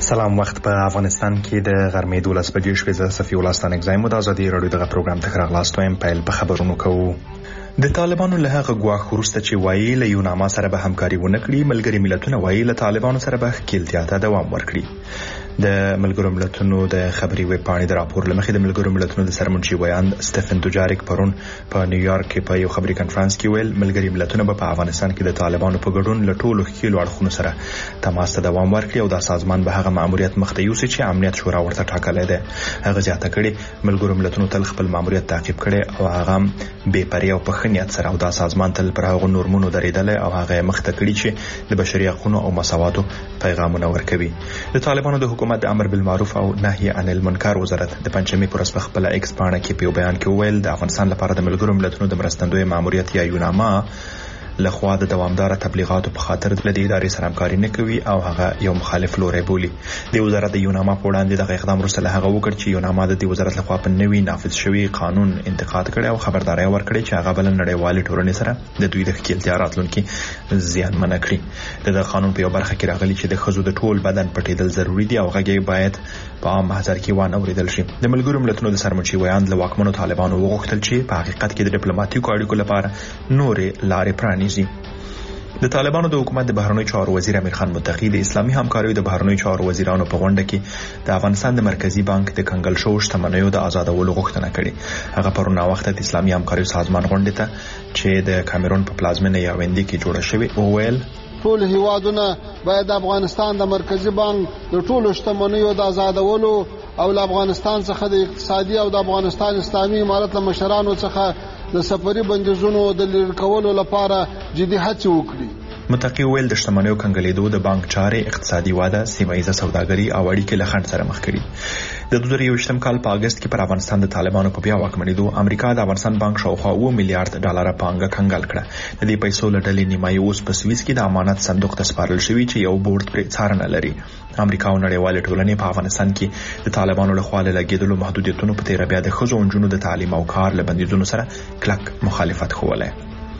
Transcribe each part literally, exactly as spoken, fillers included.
سلام. وخت په افغانستان کې د غرمې دولس بجې شوې. زه صفي الله ستانک زایم د ازادي رادیو دغه پروګرام ته راغلاست وایم. پیل په خبرونو کوو. د طالبانو له هغه ګواښ وروسته چې وایي له یوناما سره به همکاري ونه کړي، ملګري ملتونه وایي له طالبانو سره به ښکیلتیا ته دوام ورکړي. د ملګرو ملتونو د خبري ویب پاڼې د راپور لمخې د ملګرو ملتونو د سرمنشي ویاند سټيفن دوجاریک پرون په نیویارک کې په یو خبري کانفرنس کې ویل ملګري ملتونه به په افغانستان کې د طالبانو په ګډون له ټولو ښکیلو اړخونو سره تماس ته دوام ورکړي او د سازمان به هغه ماموریت مخ ته یوسي چې امنیت شورا ورته ټاکلی دی. هغه زیاته کړي ملګرو ملتونو تل خپل ماموریت تعقیب کړي او هغه بې پرې او په ښه نیت سره او د سازمان تل پر هغه نورمونو درېدلی او هغه مخ ته کړي چې د بشري حقوقو او مساواتو پیغامونه ورکوي. د طالبانو د حکومت د امر بالمعروف او نهي عن المنکر وزارت د پنځمې پر اساس خپل ایکس پاڼه کې په بیان کې ویل د افغانستان لپاره د ملګرو ملتونو د مرستندوی ماموریت یا یوناما لخوا د دوامدار تبلیغاتو په خاطر د ادارې سره همکاري نه کوي او هغه یو مخالف لوري بولي. د وزارت د یوناما په وړاندې د اقدام وروسته له هغه وکړ چې یوناما د دې وزارت لخوا په نوي نافذ شوی قانون انتقاد کړي او خبرداري ورکړي چې هغه بل نړیوال ټولنې سره د دوی د ښکیلتیا راتلونکي زیانمن کړي. د قانون په یو برخه کې راغلي چې د ښځو د ټول بدن پټېدل ضروری دي او هغه باید په عام محضر کې وانه اوریدل شي. د ملګرو ملتونو د سرمنشي ویاند له واکمنو طالبانو وغوښتل چې په حقیقت کې د ډیپلوماټیکو اړیکو لپاره نورې لارې پرانیزي. د طالبانو د حکومت د بهرنیو چارو وزیر امیر خان متقی د اسلامي همکاریو د بهرنیو چارو وزیرانو په غونډه کې د افغانستان د مرکزی بانک د کنګل شو شتمنیو د آزادولو غوښتنه کړې. هغه پرون وخت د اسلامي همکاریو سازمان غونډه ته چې د کامرون په پلازمینه یاوندې کې جوړه شوې او ویل ټول هیوادونه باید د افغانستان د مرکزی بانک د ټولو شتمنیو د آزادولو او د افغانستان څخه د اقتصادي او د افغانستان اسلامي امارت له مشرانو څخه د سفري بندیزونو د لرې کولو لپاره جدي هڅې وکړي. متقی ویل د شتمنیو کنګلېدو د بانک چارې اقتصادي واده، سیمه‌ایزه سوداګري او اړیکې له خنډ سره مخ کړي. د دوه زره یوویشتم کال په اگست کې پر افغانستان د طالبانو په بیا واکمنېدو امریکا د افغانستان بانک شاوخوا اوه میلیارډ ډالر پانګه کنګل کړه. د دې پیسو له ډلې نیمایي اوس په سویس کې د امانت صندوق ته سپارل شوی چې یو بورډ پرې څارنه لري. امریکا او نړیوال ټولنې په افغانستان کې د طالبانو له خوا لګیدلو محدودیتونو په تیر بیا د ښځو او نجونو د تعلیم او کار له بندیزونو سره کلک مخالفت خوله.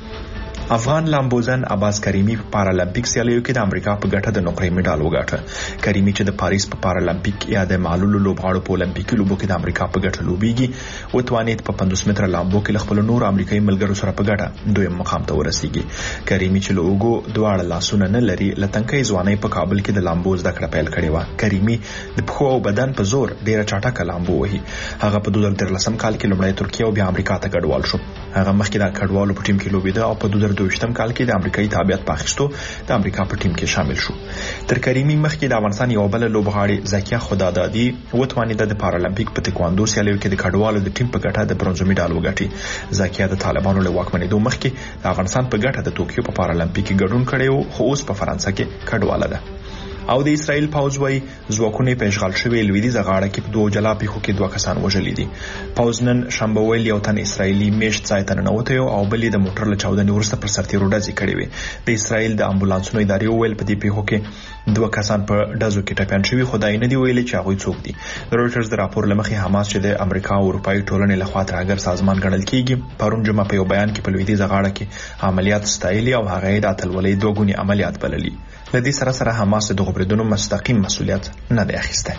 افغان لامبوزن عباس کریمی په پارالمپیک سیالیو کې د امریکا په ګټه د نقرې میډال وګاټه. کریمی چې د پاریس په پارالمپیک یا د معلولو لوبغاړو په اولمپیکي لوبو کې د امریکا په ګټه لوبيږي او توانید په پنځوس متره لامبو کې خپل نور امریکایي ملګرو سره په ګټه دویم مقام ته ورسیږي. کریمی چې له اوګو دواړه لاسونه نه لري، لتنکۍ ځواني په کابل کې د لامبو زده کړه پیل کړې و. کریمی د پخو او بدن په زور ډیره چټکه لامبو وهي. هغه په دوه زره درلسم کال کې لومړی ترکیه او بیا امریکا ته کډوال شو. هغه مخکې د کډوالو په ټیم کې لوبیده او په دوه زره دوه کال کې د امریکایي تابعیت په اخیستو د امریکا په ټیم کې شامل شو. تر کریمی مخکې د افغانستان یو بل لوبغاړي زکیه خدادادي وتوانید د پارالمپیک په تکواندو سیالیو کې د کډوالو د ټیم په ګټه د برونزو میډال وګټي. زکیه د طالبانو له واکمنېدو مخکې د افغانستان په ګټه د توکیو په پارالمپیک کې ګډون کړی و، خو اوس په فرانسه کې کډواله ده. او د اسرائیل پوځ وای ځواکونه په اشغال شوی لویدیځه غاړه کې په دوه جلا پیښو کې دوه کسان وژل دي. پوځ نن شنبه ویل یو تن اسرائیلی میشت ځای ته ننوته او بلې د موټر له چاودنې وروسته پر سرتیرو ډزې کړې وې. د اسرائیل د امبولانسونو ادارې ویل په دې پیښو کې دوه کسان په ډزو کې ټپيان شوي، خدای نه دی ویلي چې هغه څوک دي. د رويټرز د راپور لمخې حماس چې د امریکا او اروپאי ټولنې لخوا ترهګر سازمان ګڼل کیږي پرون جمعه په یو بیان کې په لویدیځه غاړه کې عملیات ستایلي او هغه د اتلولۍ دوه ګونی عملیات بللي. لدې سره سره حماس د غبردونو مستقیم مسؤلیت نه دی اخیسته.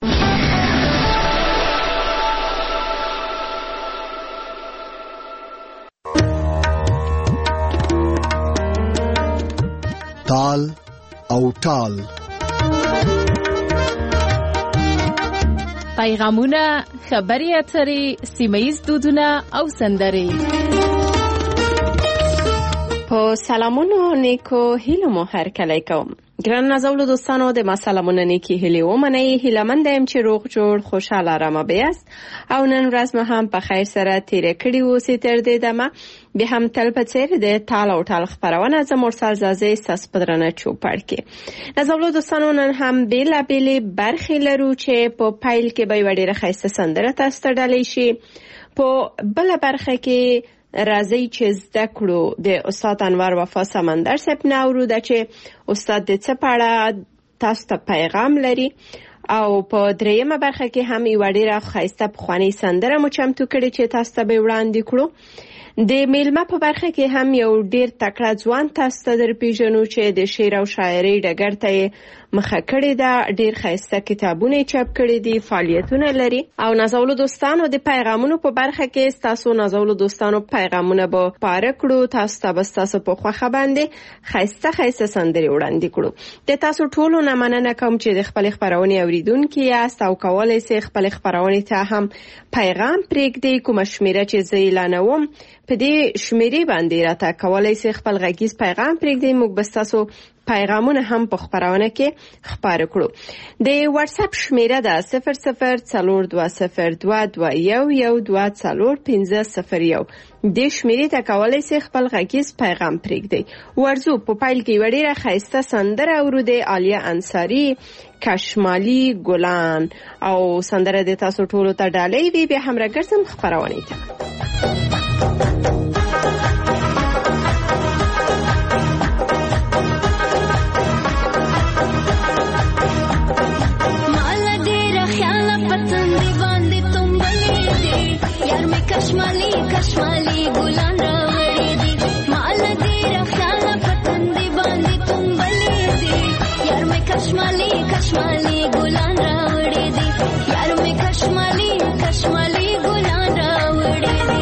تال او ټال پیغامونه، خبري اترې، سیمه‌ییز دودونه او سندرې. په سلامونو نیکو هیلو مو هر کله کوم. ګران نازولو دوستانو د ما سلامونه نیکی هیلې ومنئ. هیلهمند یم چې روغ جوړ خوشحاله آرامه بیاست او نن ورځ مو هم په خیر سره تیره کړې اوسئ. تر دې دمه بیا هم تل په څېر د تال او ټال خپرونه زه مرسل زازې ستاسو په درنه چوپړ کې. نازولو دوستانو نن هم بېلابېلې برخې لرو چې په پیل کې به یوه ډېره ښایسته سندره تاسو ته ډالۍ شي. په بله برخه کې راځي چې زده کړو د استاد انور وفا سمندر صاحب نه اورو ده چې استاد د څه په اړه تاسو ته پیغام لري. او په دریمه برخه کې هم یوه ډېره ښایسته پخوانۍ سندره مو چمتو کړې چې تاسو ته به وړاندې کړو. د میلمه په برخه کې هم یو ډیر تکړه ځوان تاسو ته درپېژنو چې د شعر او شاعري ډګر ته مخه کړې ده. ډیر ښایسته کتابونه چاپ کړي دي، فعالیتونه لري. او نازولو دوستانو د پیغامونو په برخه کې تاسو نازولو دوستانو پیغامونه به پاره کړو، تاسو ته به تاسو په خوخه باندې ښایسته ښایسته سندرې وړاندې کړو. د تاسو ټولو نه مننه کوم چې د خپل خبرونې اوریدونکي یاست او کولای شئ خپل خبرونې ته هم پیغام پرېږدئ. کومه شمیره چې زه اعلانوم په دې شمیرې باندې راته کولای شئ خپل غږیز پیغام پرېږدئ. موږ به تاسو پیغامونه هم په خبرونه کې خبر کړو. د واتس اپ شمیره ده صفر صفر څلور دوه صفر دوه دوه یو یو دوه څلور پنځه صفر یو. د شمیرې ته کولای شئ خپل غږیز پیغام پرېږدئ. ورزو په پایل کې یوه ډېره ښایسته سندره اورو د عالیه انصاري کشمالي ګلان او سندره د تاسو ټولو ته ډالۍ وي. بیا هم راګرځم خبرونه ته. कश्माली कश्माली गुलान रावड़े दी माल तेरा ख्याल पतन दी बांधी तुम बले दी यार मैं कश्माली कश्माली गुलान रावड़े दी यार मैं कश्माली कश्माली गुलान रावड़े दी.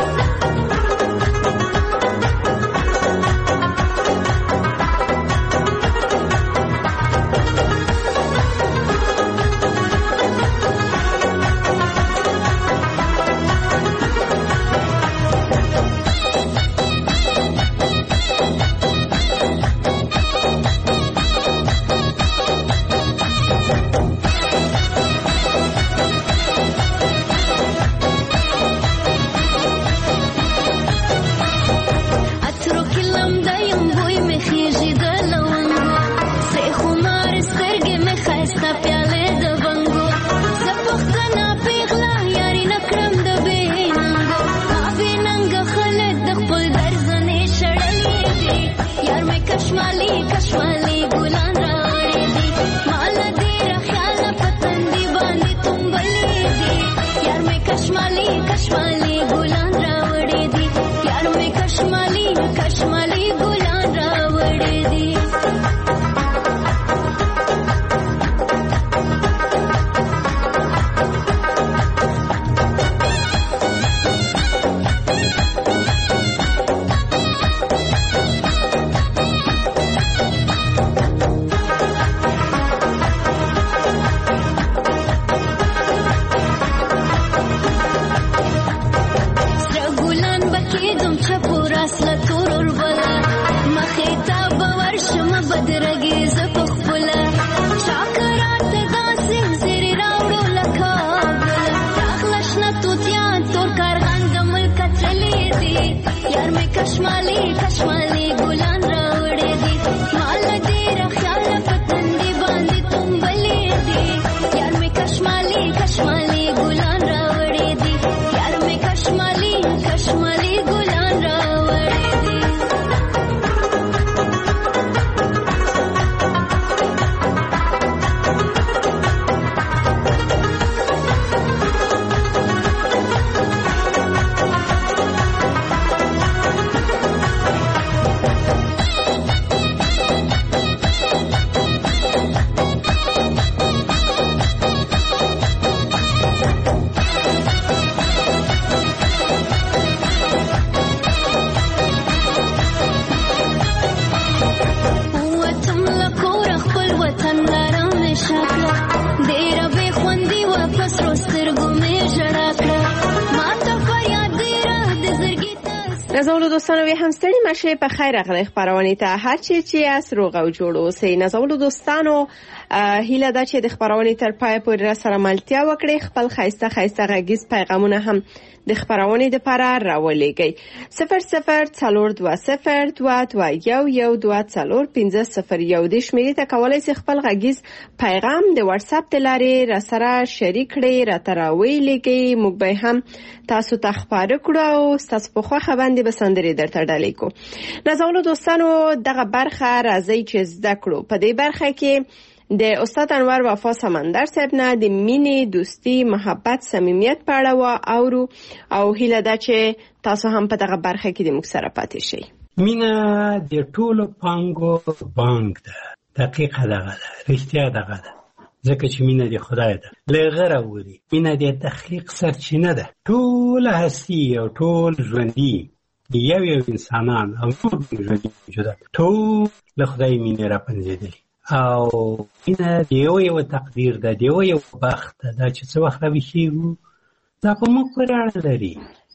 نازولو دوستانو وی هم ستړي مشه په خیر راغلی خبرونه ته هر چی چې اس روغ او جوړ اوسئ. نازولو دوستانو هیله ده چې د خبرونه تر پای پورې را سره ملتیا وکړي. خپل خایسته خایسته غږیز پیغامونه هم د خبرونه لپاره راولېږئ. صفر صفر څلور دوه صفر دوه دوه یو یو دوه څلور پنځه صفر یو. د شمیرې ته کولای شئ خپل غږیز پیغام د واتس اپ د لارې را سره شریک کړئ، را تراویلېږئ. موږ به هم تاسو ته خبر کړو او تاسو په خو باندې به سندرې درته ډالۍ کو. نازولو دوستانو دغه برخه راځي چې زده کړو. په دې برخه کې د استاد انور وفا سمندر صاحب نه د مینې، دوستي، محبت، صمیمیت په اړه و اورو او هیله ده چې تاسو هم په دغه برخه کې د موږ سره پاتې شئ. مینه د ټولو پانګو بانک ده، دقیقه دغه ده، رښتیا دغه ده، ځکه چې مینه د خدای ده، له غره وړي. مینه د تخلیق سرچینه ده. ټول هستی او ټول ژوندي یو یو انسانان او نور ژوندي موجودات ټول له خدای مینه راپنځېدلي او مینه د یو یو تقدیر ده، د یو یو بخت ده. دا چې څه وخت راویښېږو دا په موږ پورې اړه لري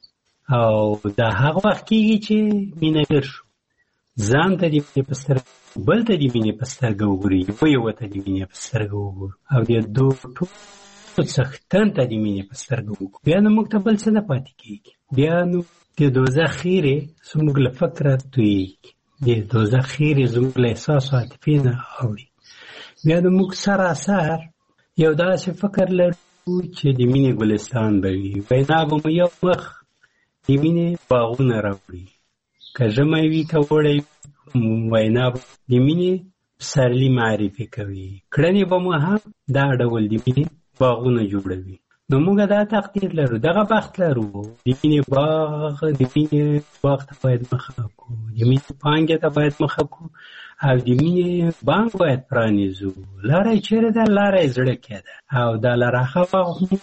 او دا هغه وخت کېږي چې مینه ډېر شو. ځان ته د مینې په سترګه، بل ته د مینې په سترګه وګوري، یو یو ته د مینې په سترګه وګورو او د دوه ټولو څښتن ته د مینې په سترګه وګورو، بیا نو موږ ته بل څه نه پاتې کېږي. بیا نو د دوزخ خیرې زموږ له فکره تویېږي، د دوزخ خیرې زموږ له احساس او عاطفې نه اوړي. بیا نو موږ سراسر یو داسې فکر لرو چې د مینې ګلستان به وي، وینا به مو یو مخ د مینې باغونه راوړي، که ژمی وي که اوړی وینا به د مینې پسرلي معرفي کوي، کړنې به مو هم دا ډول د مینې باغونه جوړوي. نو موږ دا تقدیر لرو، دغه بخت لرو، د مینې باغ د مینې باغ ته باید مخه کړو، د مینې پانګې ته باید مخه کړو او د مینې بانک باید پرانیزو. لاره یې چېرې ده؟ لاره یې زړه کې ده او دا لاره هغه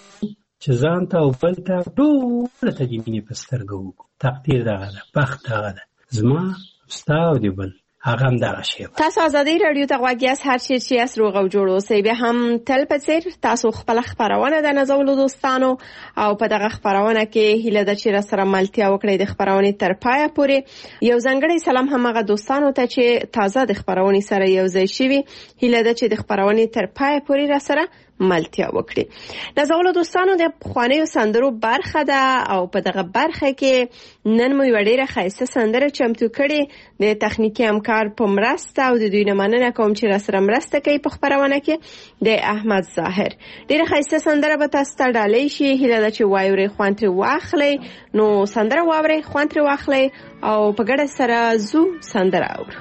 چې ځان ته او بل ته ټولو ته د مینې په سترګه وګورو. تقدیر دغه ده، بخت دغه ده، زما ستا او د بل هغه هم دغه شی. تاسو ازادي رادیو ته غوږ یاست، هر چیرې چې یاست روغ او جوړ اوسئ. بیا هم تل په څیر تاسو خپله خپرونه د نازولو دوستانو او په دغه خپرونه کې هیله ده چې راسره ملتیا وکړئ د خپرونې تر پایه پورې. یو ځانګړی سلام هم هغه دوستانو ته چې تازه د خپرونې سره یو ځای شوي، هیله ده چې د خپرونې تر پایه پورې راسره ملتیا وکړي. نازولو دوستانو د پخوانیو سندرو برخه ده او په دغه برخه کې نن مو یوه ډېره ښایسته سندره چمتو کړې د تخنیکي همکار په مرسته او د دوی نه مننه کوم چې راسره مرسته کوي په خپرونه کې د احمد ظاهر. ډېره ښایسته سندره به تاسو ته ډالۍ شي، هیله ده چې واورئ، خوند ترې واخلئ. نو سندره واورئ، خوند ترې واخلئ او په ګډه سره زو سندره اورو.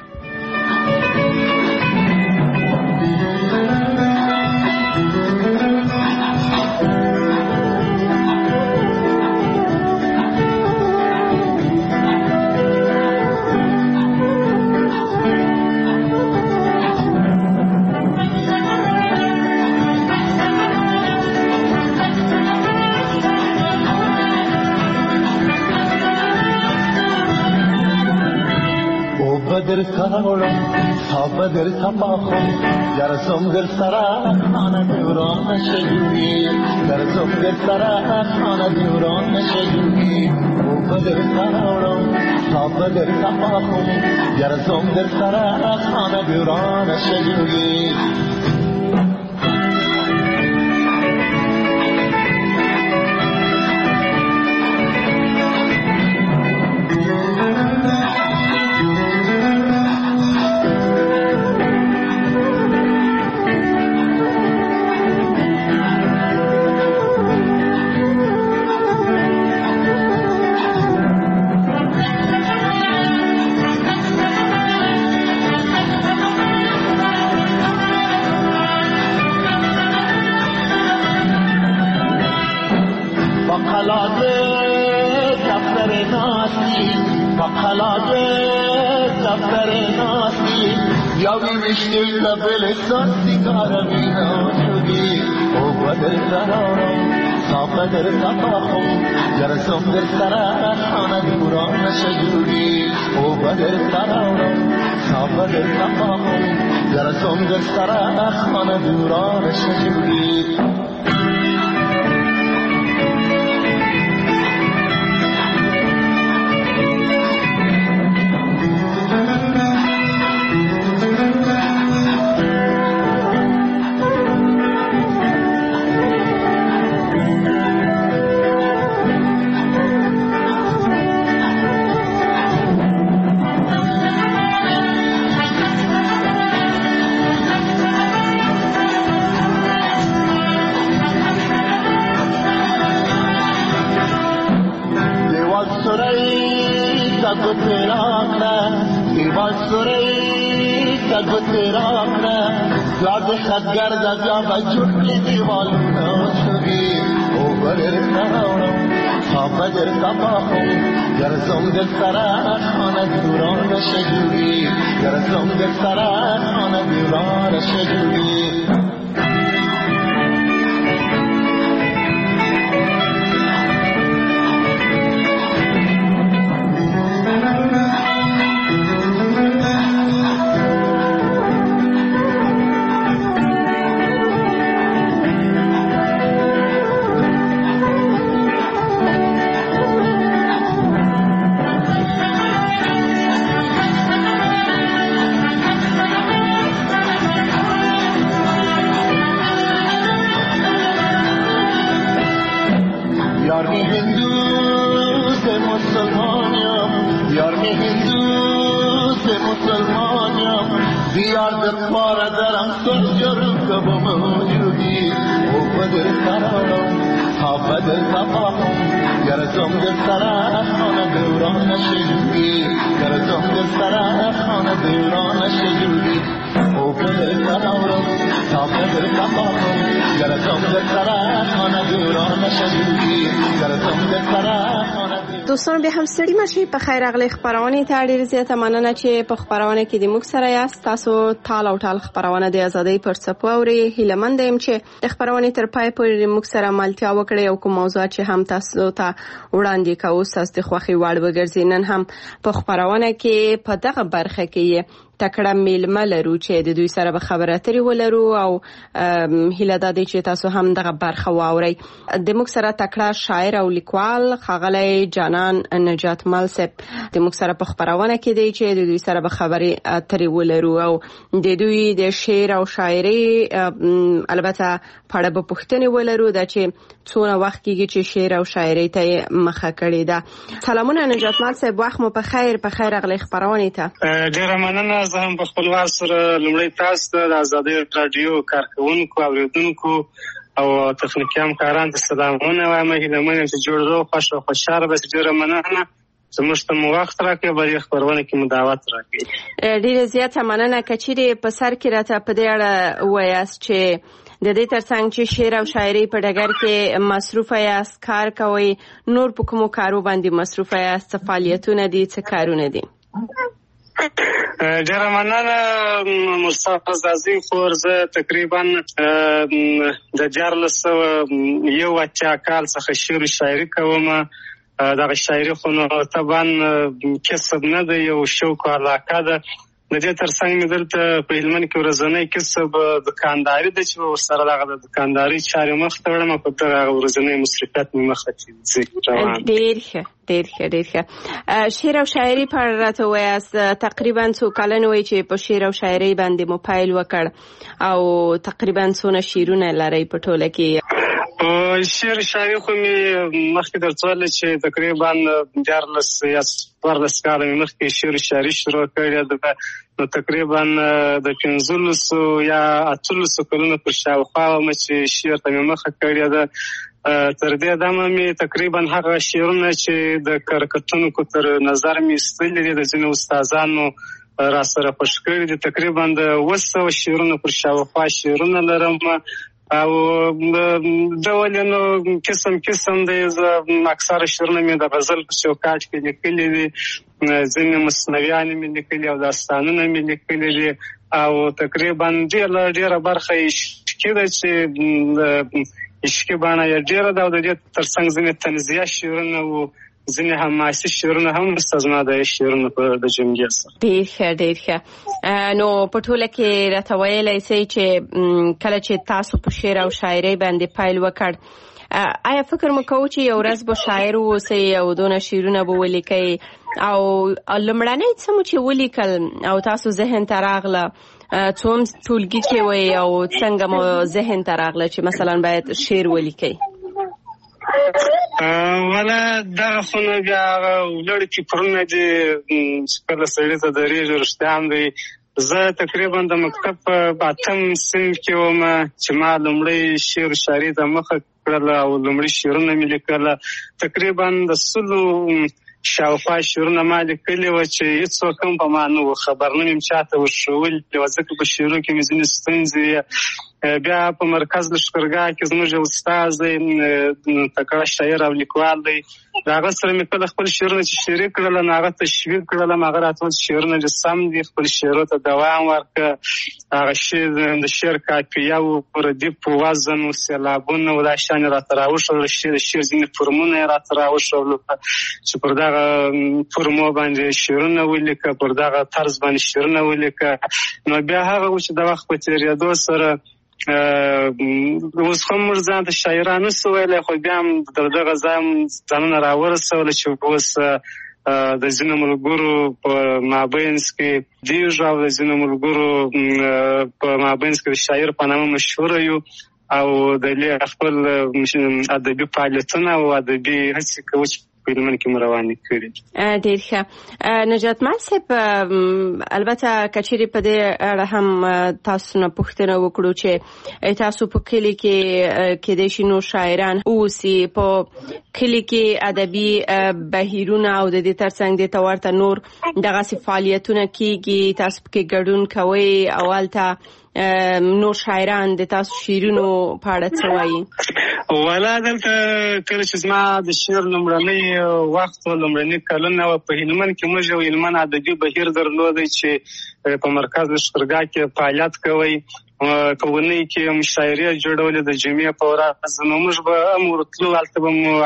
بدر سراولم تا بدر تپاخم گرزم در سرا خانه دوران نشجوی گرزم در سرا خانه دوران نشجوی او بدر سراولم تا بدر تپاخم گرزم در سرا خانه دوران نشجوی Vishnu la bele santi karamina chugi o badr sarao sa badr sapahum jarsum der sara khana duran shajuri o badr sarao sa badr sapahum jarsum der sara khana duran shajuri تگو تیراکنا دیوال سوری تگو تیراکنا یاد خدگرد جا بجوٹی دیوال نشوری او برر نهارم تا بدر تباهم گرزم دل سران خانه دوران شجوری گرزم دل سران خانه دوران شجوری بیار در پار درم سرجرم که با موجودی او بدر سرارم تا بدر تفاهم گرزم در سرم خانه دوران شجوری گرزم در سرم خانه دوران شجوری او بدر سرارم تا بدر تفاهم گرزم در سرم خانه دوران شجوری گرزم در سرم خانه دوستان به هم ستړي مشي په خیر اغلی خبرونه ته ډیر زیاته مننه چې په خبرونه کې د موږ سره یاست. تاسو تال او تال خبرونه د ازادۍ پر څپو اوري. هیله مند یم چې د خبرونه تر پای پورې موږ سره ملتیا وکړي او کوم موضوعات چې هم تاسو ته وړاندې کوو تاسو د خوښي وړ وګرځي. نن هم په خبرونه کې په دغه برخه کې تکړه میلمه لرو چې د دوی سره به خبرې اترې ولرو او هیله ده چې تاسو هم دغه برخه واورئ. د موږ سره تکړه شاعر او لیکوال ښاغلی جانان نجات مل صاحب د موږ سره په خبرونه کې دی چې د دوی سره به خبرې اترې ولرو او د دوی د شعر او شاعري البته په اړه به پوښتنې ولرو دا چې څونه وخت کېږي چې شعر او شاعري ته مخه کړې ده. سلامونه نجات مل صاحب، وخت مو په خیر. په خیر اغلی خبرونه ته ډیره مننه. زه هم په خپل وار سره لومړی تاسو ته د ازادۍ راډیو کارکونکو اوریدونکو او تخنیکي همکارانو ته سلامونه وایم. هیله من یم چې جوړ روغ خوښ او خوشحاله به شئ. ډیره مننه زموږ ته مو وخت راکړئ، په دې خپرونه کې مو دعوت راکړئ. ډیره زیاته مننه. که چیرې په سر کې راته په دې اړه ووایاست چې د دې ترڅنګ چې شعر او شاعري په ډګر کې مصروفه یاست، کار کوئ، نور په کومو کارو باندې مصروفه یاست؟ څه فعالیتونه دي، څه کارونه دي؟ ډیره مننه مستعز عظیم خور. زه تقریبا د دیارلس سوه یو اتیا کال څخه شعر شاعري کوم. دغه شاعري خو نو طبعا کسب نه ده، یو شوق او علاقه ده. د دې ترڅنګ مې دلته په هلمند کې ورځنی کسب دکانداري ده چې ورسره دغه د دکانداري چارې مخ ته وړم او په دغه ورځنی مصرفیت مې مخه ځي. ډېر ښه ډېر ښه ډېر ښه. شعر او شاعري په اړه راته ووایاست. تقریبا څو کلن وایي چې په شعر او شاعري باندې مو پیل وکړ او تقریبا څونه شعرونه لرئ په ټوله کې؟ شعر شاعري خو مې مخکې درته ویل چې تقریبا دیارلس یا څوارلس کاله مې مخکې شعر شاعري شروع کړې ده. نو تقریبا د پنځلسو یا اتلسو کلونو پر شاوخوا وم چې شعر ته مې مخه کړې ده. تر دې دمه مې تقریبا هغه شعرونه چې د کارکتونکو تر نظر مې ایستلي دي د ځینو استادانو را سره خوښ کړي دي. تقریبا د اوه سوه شعرونه پر شاوخوا شعرونه لرم او ډول نو قسم قسم دی. اکثره شعرونه مې د غزل په چوکاټ کې لیکلي دي، ځینې مثنویانې مې لیکلي او داستانونه مې لیکلي دي او تقریبا ډېره ډېره برخه عشقي ده چې عشقي بڼه یې ډېره ده او د دې ترڅنګ ځینې طنزیه شعرونه او ځینې حماسي شعرونه هم سته زما د شعرونو په د جملې سره. ډېر ښه ډېر ښه. نو په ټوله کې راته ویلی سئ چې کله چې تاسو په شعر او شاعرۍ باندې پیل وکړ، آیا فکر مو کوو چې یو ورځ به شاعر واوسئ او دونه شعرونه به ولیکئ؟ او لومړنی څه مو چې ولیکل او تاسو ذهن ته راغله، څوم ټولګي کې وئ او څنګه مو ذهن ته راغله چې مثلا باید شعر ولیکئ؟ ولا دغه خو نو بیا هغه ولړ فکرونه دي چې کله سړي ته درېږي. رښتیا هم دی زه تقریبا د مکتب په اتم صنف کې وم چې ما لومړی شعر شاعري ته مخه کړله او لومړي شعرونه مې لیکله. تقریبا د سلو شاوخوا شعرونه ما لیکلي وو چې هېڅوک هم په ما نه وو خبر، نه مې چاته ورښولي وو، ځکه په شعرونو کې مې ځینې ستونزې. بیا په مرکز لښکرګاه کې زموږ یو استاد دی تکړه شاعر او لیکوال دی، د هغه سره مې کله خپل شعرونه چې شریک کړل نو هغه تشویق کړلم، هغه راته وویل چې شعرونه دې سم دي، خپل شعرو ته دوام ورکړه. هغه شعر د شعر کاپیه وو، ردیف وزن و سېلابونه و دا شیان یې راته راوښودل، د شعر ځینې فورمونه یې راته راوښودل چې پر دغه فورمو باندې شعرونه ولیکه، پر دغه طرز باندې شعرونه ولیکه. نو بیا هغه و چې د وخت په تېرېدو سره اوس هم موږ ځان ته شاعران نسو ویلی، خو بیا هم تر دغه ځای هم ځانونه راورسوله چې اوس د ځینو ملګرو په مابینځ کې دیږو او د ځینو ملګرو په مابینځ کې د شاعر په نامه مشهوره یو او د خپل ادبي فعالیتونه او ادبي هڅې کوو چې په هلمند کې مو روانې کړي. ډېر ښه. نجات مال صاحب، البته که چیرې په دې اړه هم تاسو نه پوښتنه وکړو چې تاسو په کلي کې کیدای شي نور شاعران اوسي، په کلي کې ادبي بهیرونه او د دې ترڅنګ دې ته ورته نور دغسې فعالیتونه کیږي، تاسو پکې ګډون کوئ او هلته نور شاعران د تاسو شعرونو په اړه څه وایي؟ والا دلته کله چې زما د شعر لومړنی وخت و، لومړني کلونه وه، په هلمند کې موږ یو هلمند ادبي بهیر درلودی چې په مرکز لښکرګاه کې فعالیت کوئ، په اونۍ کې مشاعرې جوړولې د جمعې په ورځ، نو موږ به هم ورتلو، هلته به مو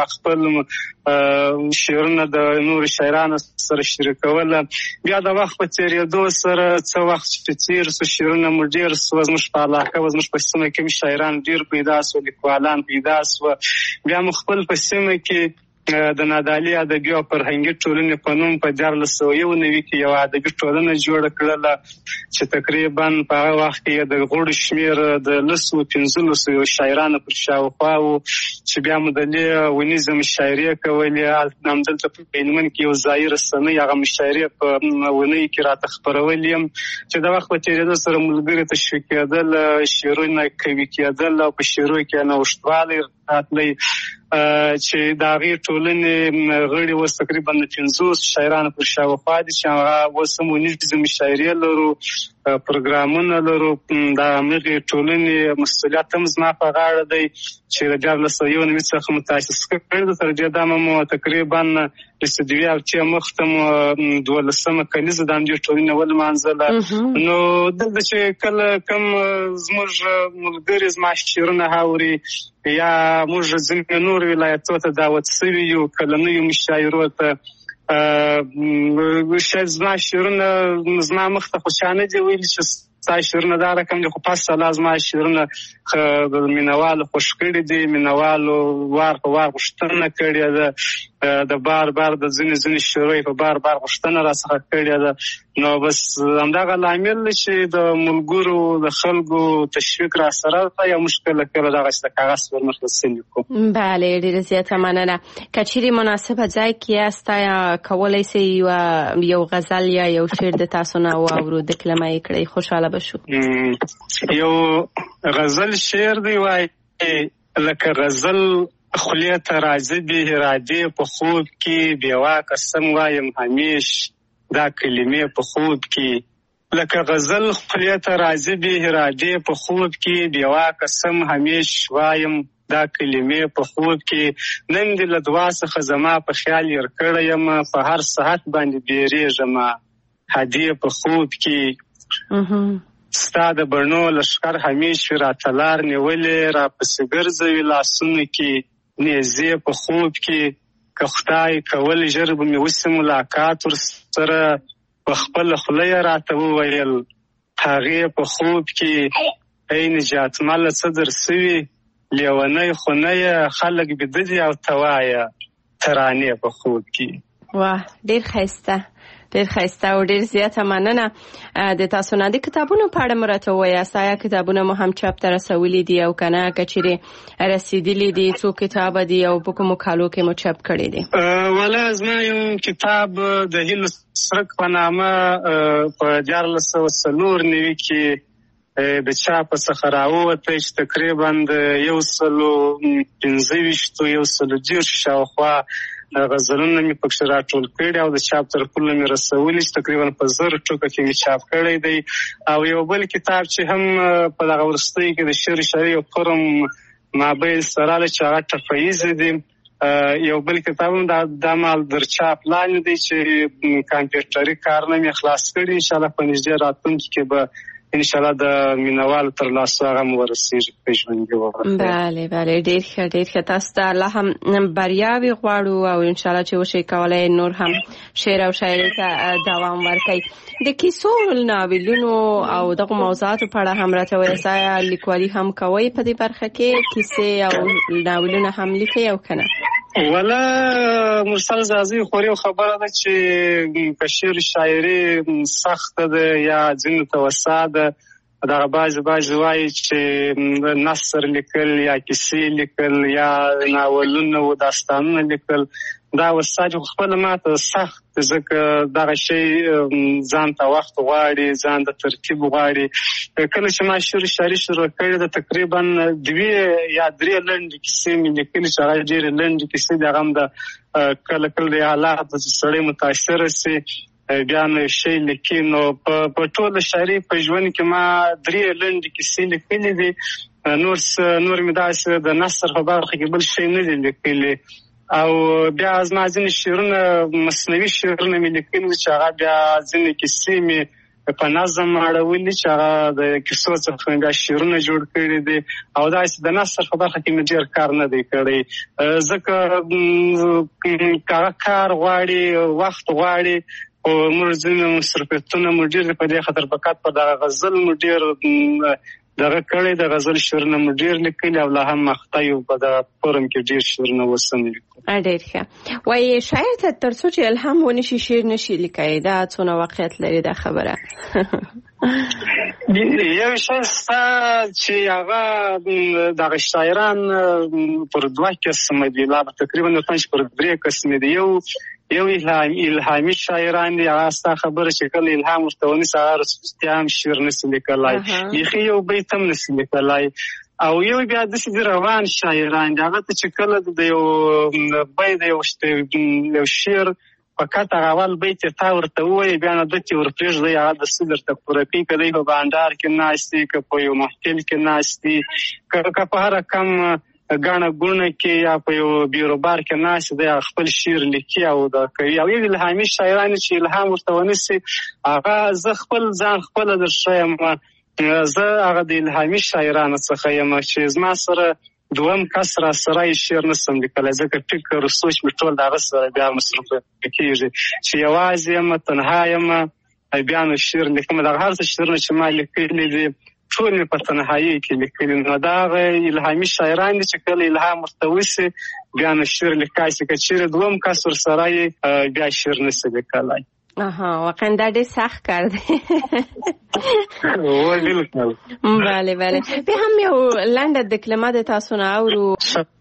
خپل شعرونه د نورو شاعرانو سره شریکول. بیا د وخت په تېرېدو سره څه وخت چې تېر سو شعرونه مو ډېر سوه، زموږ په علاقه و، زموږ په سیمه کې شاعران ډېر پیدا سوه، لیکوالان پیدا سوه. بیا مو خپل په سیمه کې د نادعلي ادبي او فرهنګي ټولنې په نوم په دیارلس سوه یو نوي کې یوه ادبي ټولنه جوړه کړله چې تقریبا په هغه وخت کې د غړو شمېر د لسو پنځلسو یو شاعرانو پر شاوخوا و چې بیا مو د دې ونیزه مشاعرې کولې. همدلته په هلمند کې یو ځایي رسنۍ هغه مشاعرې په اونۍ کې راته خپرولې یم چې د وخت په تېرېدو سره ملګري تشویق کېدل، شعرونه قوي کېدل او په شعرو کې نوښتوالی راتلی چې د هغې ټولنې غړي اوس تقریبا د پنځوس شاعرانو پر شاوخوا دي چې هغه اوس هم ونیزه مشاعرې لرو، پروګرامونه لرو. د همغې ټولنې مسؤلیت هم زما په غاړه دی چې د دیارلس سوه یو نوي څخه متاسس کړی ده. تر دې دمه مو تقریبا د دوې هفتې مخته مو دولسمه کلیزه د همدې ټولنې ولمانځله. نو دلته چې کله کوم زموږ ملګري زما شعرونه اوري یا موږ ځینې نور ولایتو ته دعوت سوي یو کلنیو مشاعرو ته، شاید زما شعرونه زما مخ ته خو چا نه دي ویلي چې ستا شعرونه دا رقم دي، خو پس سلا زما شعرونه د مینوالو خوښ کړي دي، مینوالو وار په وار غوښتنه کړې ده، د بار بار د ځینې ځینې شعرو په بار بار غوښتنه راڅخه کړې ده. نو بس همدغه لامل دی چې د ملګرو د خلکو تشویق را سره ده، یا موږ کله کله دغسې د کاغذ پر مخ څه لیکو. بله، ډېره زیاته مننه. که چیرې مناسبه ځای کې یاست یا کولی سئ یو غزل یا یو شعر د تاسو نه واورو، دکلمه یې کړئ، خوشحاله بشو. یو غزل شعر دی وایي لکه غزل خولې ته راځي بې ارادې په خوب کې، بېوا قسم وایم همیش دا کلمې په خوب کې، لکه غزل خولې ته راځي بې ارادې په خوب کې، بېوا قسم همیش وایم دا کلمې په خوب کې. نن دې له دعا څخه زما په خیال ير کړی یم، په هر ساعت باندې بیریږم هدیې په خوب کې. ستا د بڼو لښکر همیش وي راته لار نیولې، راپسې ګرځوي لاسونو کې نیزې په خوب کې. که خدای کول ژر به مې وسي ملاقات ورسره، په خپله خوله یې راته وویل هغې په خوب کې. ای نجات مله څه در سوي لیونی خو نه یې، خلک بیده دي او ته وایه ترانې په خوب کې. واه، ډېر ښایسته، ډېر ښایسته او ډېر زیاته مننه. د تاسو نه د کتابونو په اړه مو راته ووایاست، آیا کتابونه مو هم چاپ ته رسولي دي او که نه، که چیرې رسېدلي دي، څو کتابه دي او په کومو کالو کې مو چاپ کړي دي؟ والا زما یو کتاب د هیلو سرک په نامه په دیارلس سوه څلور نوي کې د چاپ څخه راووتی چې تقریبا د یو سلو پنځه ویشتو یو سلو دېرشو شاوخوا غزلونه مې پکښې راټول کړي او د چاپ طرفونه مې رسولي چې تقریبا په زر ټوکه کې مې چاپ کړی دی. او یو بل کتاب چې هم په دغه وروستیو کې د شعر شاعري او فورم مابین سره له چې هغه ټپییز دی. یو بل کتاب هم دا مال در چاپ لاندې دی چې کمپیوټري کارونه مې خلاص کړي. انشاءالله په نږدې راتلونکي کې به انشاءالله د مینوالو تر لاسو هغه هم ورسېږي په ژوندي وغوړه. بله بله ډېر ښه ډېر ښه. تاسو ته الله هم بریاوې غواړو او انشاءالله چې وشئ کولی نور هم شعر او شاعرۍ ته دوام ورکړئ. د کیسو ناولونو او دغو موضوعاتو په اړه هم راته وایاست، آیا لیکوالي هم کوئ په دې برخه کې؟ کیسې او ناولونه هم لیکئ او که نه؟ ولا مرسل زازي خو یو خبره ده چې په شعر شاعري سخته ده یا ځینو ته وسه ده. دغه بعضې بعضې وایي چې نثر لیکل یا کیسې لیکل یا ناولونه و داستانونه لیکل دا وسه چې خپله ماته سخت ځکه دغه شی ځان ته وخت غواړي، ځان ته ترتیب غواړي. کله چې ما شعر شاعري شروع کړې ده تقریبا دوې یا درې لنډې کیسې مې لیکلي چې هغه ډېرې لنډې کیسې دي. هغه هم د کله کله د حالاتو چې سړی متاثره سي بیا نو شی لیکي. نو په ټوله شاعري په ژوند کې ما درې لنډې کیسې لیکلي دي. نور نور مې داسې د نثر په برخه کې بل شی نه دي لیکلي. او بیا زما ځینې شعرونه مصنوي شعرونه مې لیکلي چې هغه بیا ځینې کیسې مې په نظم اړولي چې هغه د کیسو څخه بیا شعرونه جوړ کړي دي. او داسې د نثر په برخه کې مې ډېر کار نه دی کړی ځکه هغه کار غواړي، وخت غواړي. او موږ ځینې مصروفیتونه مو ډېر په دې خاطر فقط په دغه غزل مو ډېر دغه کړی د غزل شعرونه مو ډېر لیکلي او لا هم مخته یو په دغه فورم کې ډېر شعرونه اوس هم لیکو. ډېر ښه. وایي شاعر ته تر څو چې الهام ونشي شعر نشي لیکلی، دا څونه واقعیت لري دا خبره؟ یو شی شته چې هغه دغه شاعران پر دوه قسمه دي، لا تقریبا پنځ پر درې قسمه دي. یو یو الهامي شاعران دي، هغه ستا خبره چې کله الهام ورته ونیسي هغه رسپوستیا هم شعر نسي لیکلی، بیخي یو بیت هم نسي لیکلی. او یو بیا داسې دي روان شاعران دي، هغه ته چې کله د یو بیت د یو شعر فقط هغه اول بیت یې تا ورته ووایي بیا نه دتې ورپرېږدی هغه داسې درته پوره کوي. که دی په بانډار کې ناست دي، که په یو محفل کې ناست دي، که په هره کم ګڼه ګوڼه کې یا په یو بیروبار کې ناست دی خپل شعر لیکي او دا کوي. او یو الهامي شاعران چې الهام ورته ونیسي هغه زه خپل ځان خپله درښیم، زه هغه د الهامي شاعرانو څخه یم چې زما سره دوم کس را سره یې شعر نسم لیکلی ځکه فکر او سوچ مې ټول د هغه سره بیا مصروف کېږي چې یوازې یم، تنها یم، بیا نو شعر لیکم. دغه هر څه شعرونه چې ما لیکلي دي ټول مې په تنهایي کې لیکلي. نو دا هغه الهامي شاعران دي چې کله الهام ورته وسي بیا نو شعر لیکای شي، که چېرې دوم کس ورسره یې بیا شعر نسي لیکلی. آها، واقعا در ډېر سخت کار دی. بالکل. بله بله. بیا هم یو لنډه دکلمه د تاسو نه اورو.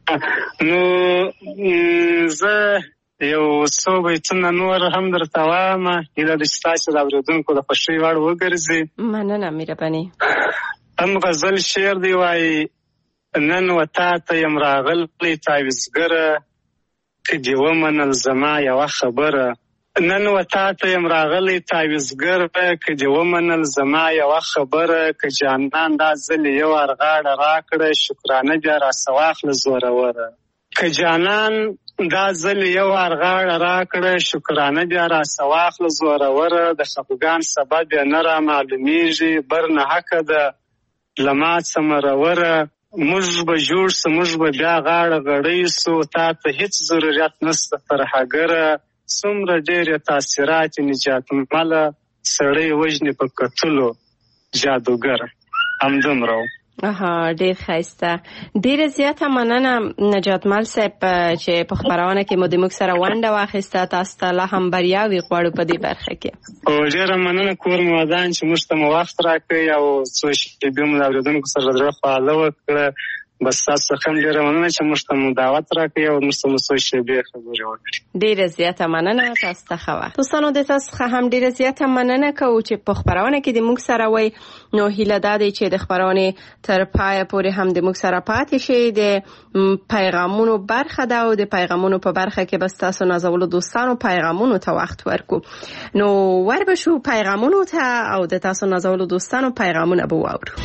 نو زه یو څو بیتونه نور هم درته وایم، هیله ده چې ستاسو د اورېدونکو د خوښۍ وړ وګرځي. مننه مهرباني. هم غزل شعر دی، وایي نن و تا ته یم راغلی تعویزګره که دې ومنل زما یوه خبره. نن و تا ته یم راغلی تعویزګره که دې ومنل زما یوه خبره. که جانان دا ځل یو ارغاړه راکړه شکرانه بیا راسه واخله زوروره. که جانان دا ځل یو ارغاړه راکړه شکرانه بیا راسه واخله زوروره. د خفګان سبب یې نه را معلومیږي بر نه حقه ده له ما څه مروره. موږ به جوړ سو موږ به بیا غاړه غړی سو تا ته هیڅ ضرورت نسته ترهګره. څومره ډېرې تاثیرات نجات مله سړی وژنې په کتلو جادوګره. همدومره و. آها، ډېر ښایسته. ډېره زیاته مننه نجات مل صاحب چې په خپرونه کې مو د موږ سره ونډه واخیسته. تاسو ته لا هم بریاوې غواړو په دې برخه کې. او ډېره مننه کور مو ودان چې موږ ته مو وخت راکړی او څو شېبې مو د اورېدونکو سره زړه خواله وکړه. بس تاسو هم ډېره مننه چې موږ ته دعوت راکړئ او موږ ته مو څو شېبې خبرې وکړي. ډېره زیاته مننه تاسو ته ښه وخت. دوستانو د تاسو څخه هم ډېره زیاته مننه کوو چې په خپرونه کې د موږ سره وای. نو هیله ده چې د خپرونې تر پایه پورې هم د موږ سره پاتې شئ. د پیغامونو برخه ده او د پیغامونو په برخه کې بس تاسو نازولو دوستانو پیغامونو ته وخت ورکو. نو ور بشو پیغامونو ته او د تاسو نازولو دوستانو پیغامونه به واورو.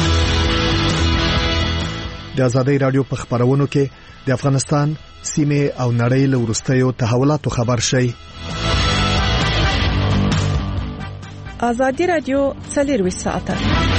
د آزادۍ رادیو په خبرونو کې د افغانستان سیمه او نړۍ له وروستیو تحولاتو خبر شي. آزادۍ رادیو څلور ساعته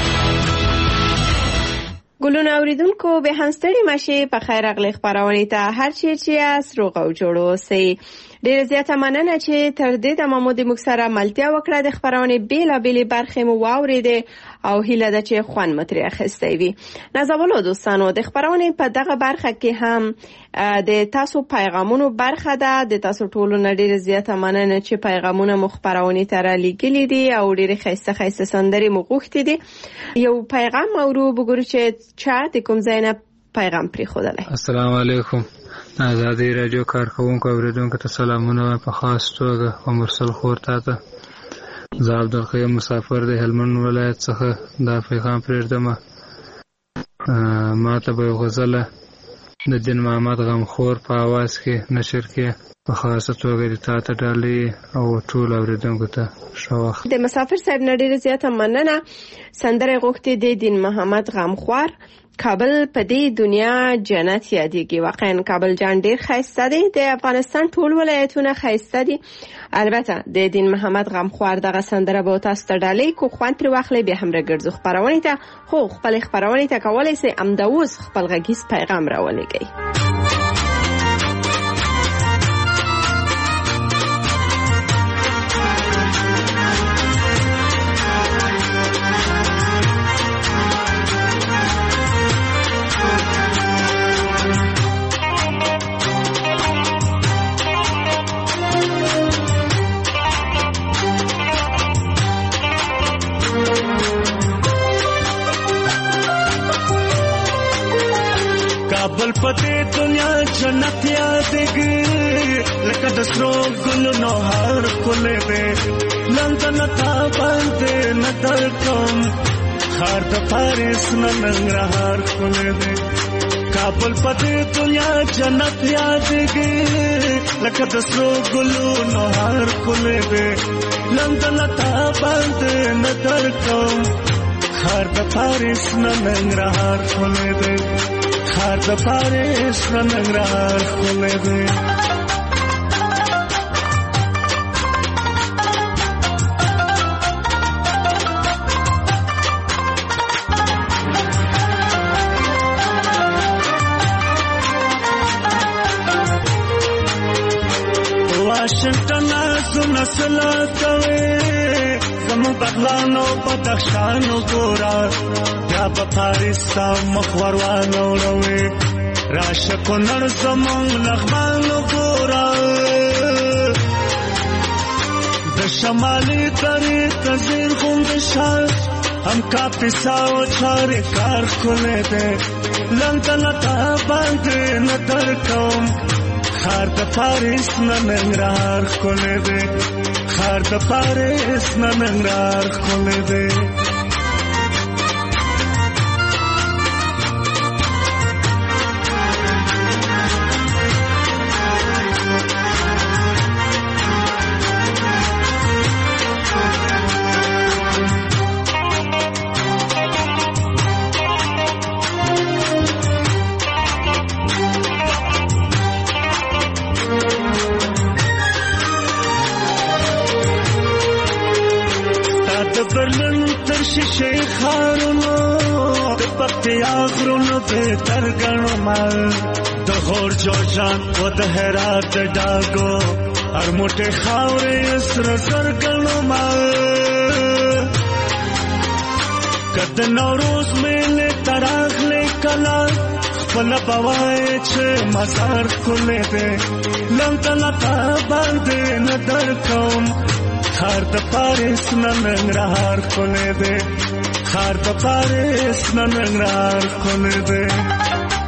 ګلونه اوریدونکو به هم ستړي مشي په خیر اغلی خبرونه ته هر چی چې اس روغ او جوړ اوسئ. ډیر زیاته مننه چې تر دې د محمود مکسره ملتیا وکړه. د خبرونه بیلا بیلی برخه مو واوریده او هیله ده چې خوان متری اخستې وي. نازولو دوستانو د خبرونه په دغه برخه کې هم د تاسو پیغامونو برخه ده. د تاسو ټولو ډیر زیاته مننه چې پیغامونه مو خبرونه ته را لګیلي دي او ډیر خسته خسته سندري مو غوښتي دي. یو پیغام اورو وګورئ چې چا د کوم زینب پیغام پری خودلای. السلام علیکم. آزادۍ رادیو کارکونکو اوریدونکو ته سلامونه په خاص توګه او مرسل خور ته زه عبدالقیوم مسافر د هلمند ولایت څخه دا پیغام پرېږدم. ما ته به غزله د دین محمد غمخور په आवाज کې نشر کې په خاصه توګه د تاسو ډالۍ او ټول اوریدونکو ته ښه وخت. د مسافر صاحب نړۍ زیاته مننه. سندره غوښتي د دین محمد غمخور. کابل په دې دنیا جنت یادېږي. واقعا کابل جان ډېر ښایسته دی. د افغانستان ټول ولایتونه ښایسته دي. البته د دین محمد غمخوار دغه سندره به تاسو ته ډالۍ کو خوند تر واخلې به هم راګرځو خبرونه ته. خو خپل خبرونه ته کولای شئ امداوس خپل غږیز پیغام راولېږئ. کابل پته دنیا جنت یادګي لکه د سرو ګل نو هر کوله به لندن تا باندې نظر کوم خار د پاریس ننګرهار کوله به کابل پته دنیا جنت یادګي لکه د سرو ګل نو هر کوله به لندن تا باندې نظر کوم خار د پاریس ننګرهار کوله به خار د پاریس ننګرهار کوله دی. واشنگټن زونه سلا کوي زمو بغلانو بدخشانو ګورا یا په پاریس تا مخور وانه وروي راشه کونړ زمون لغمانو ګورا د شمالي درې تزیر غوند شال هم کا پیساو چارې کار کوله ده لندن تا باندې نظر کوم خار د پاریس ننګرهار کوله ده خار د پاریس ننګرهار کوله ده. شیخ خارونو د پکتیا غرونو به ترګنو مال د غور جوجان و د هرات ډاګو هر موټه خاورې سر سرګنو مال کد نوروز میله تراغله کلا خپل بوای چې مزار کوله ده لندن تا باندې نظر کوم خار د پاریس ننګرهار کوله ده خار د پاریس ننګرهار کوله ده.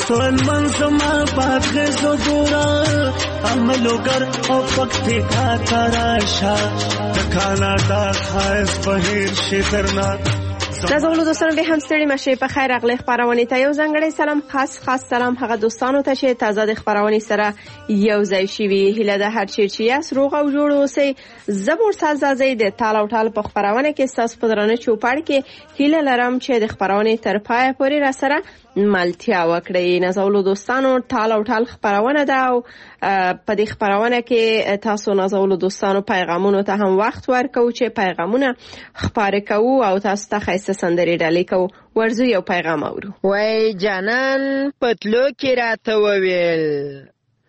سوال منظما پاکزو ګورا عملوګر او پکته کا تراشا کانا دا خاص بهیر شترنا نازولو دوستانو به هم ستړي مشه په خیر اغلی خبرونه ته یو ځنګړی سلام خاص خاص سلام هغه دوستانو ته چې تازه د خبرونه سره یو ځای شي هله د هر چی چې یاس روغ او جوړ اوسئ زبور سازازي د تال او ټال په خبرونه کې ساس پدرانه چوپړ کې هله لرم چې د خبرونه تر پای پورې را سره ملتیا وکړئ. نازولو دوستانو ټال او ټال خبرونه ده او په دې خبرونه کې تاسو نازولو دوستانو پیغامونو ته هم وخت ورکو چې پیغامونه خبره کوو او تاسو ته خیسته سندري ډالې کوو. ورزو یو پیغام اورو. وای جانان پتلو کې راته وویل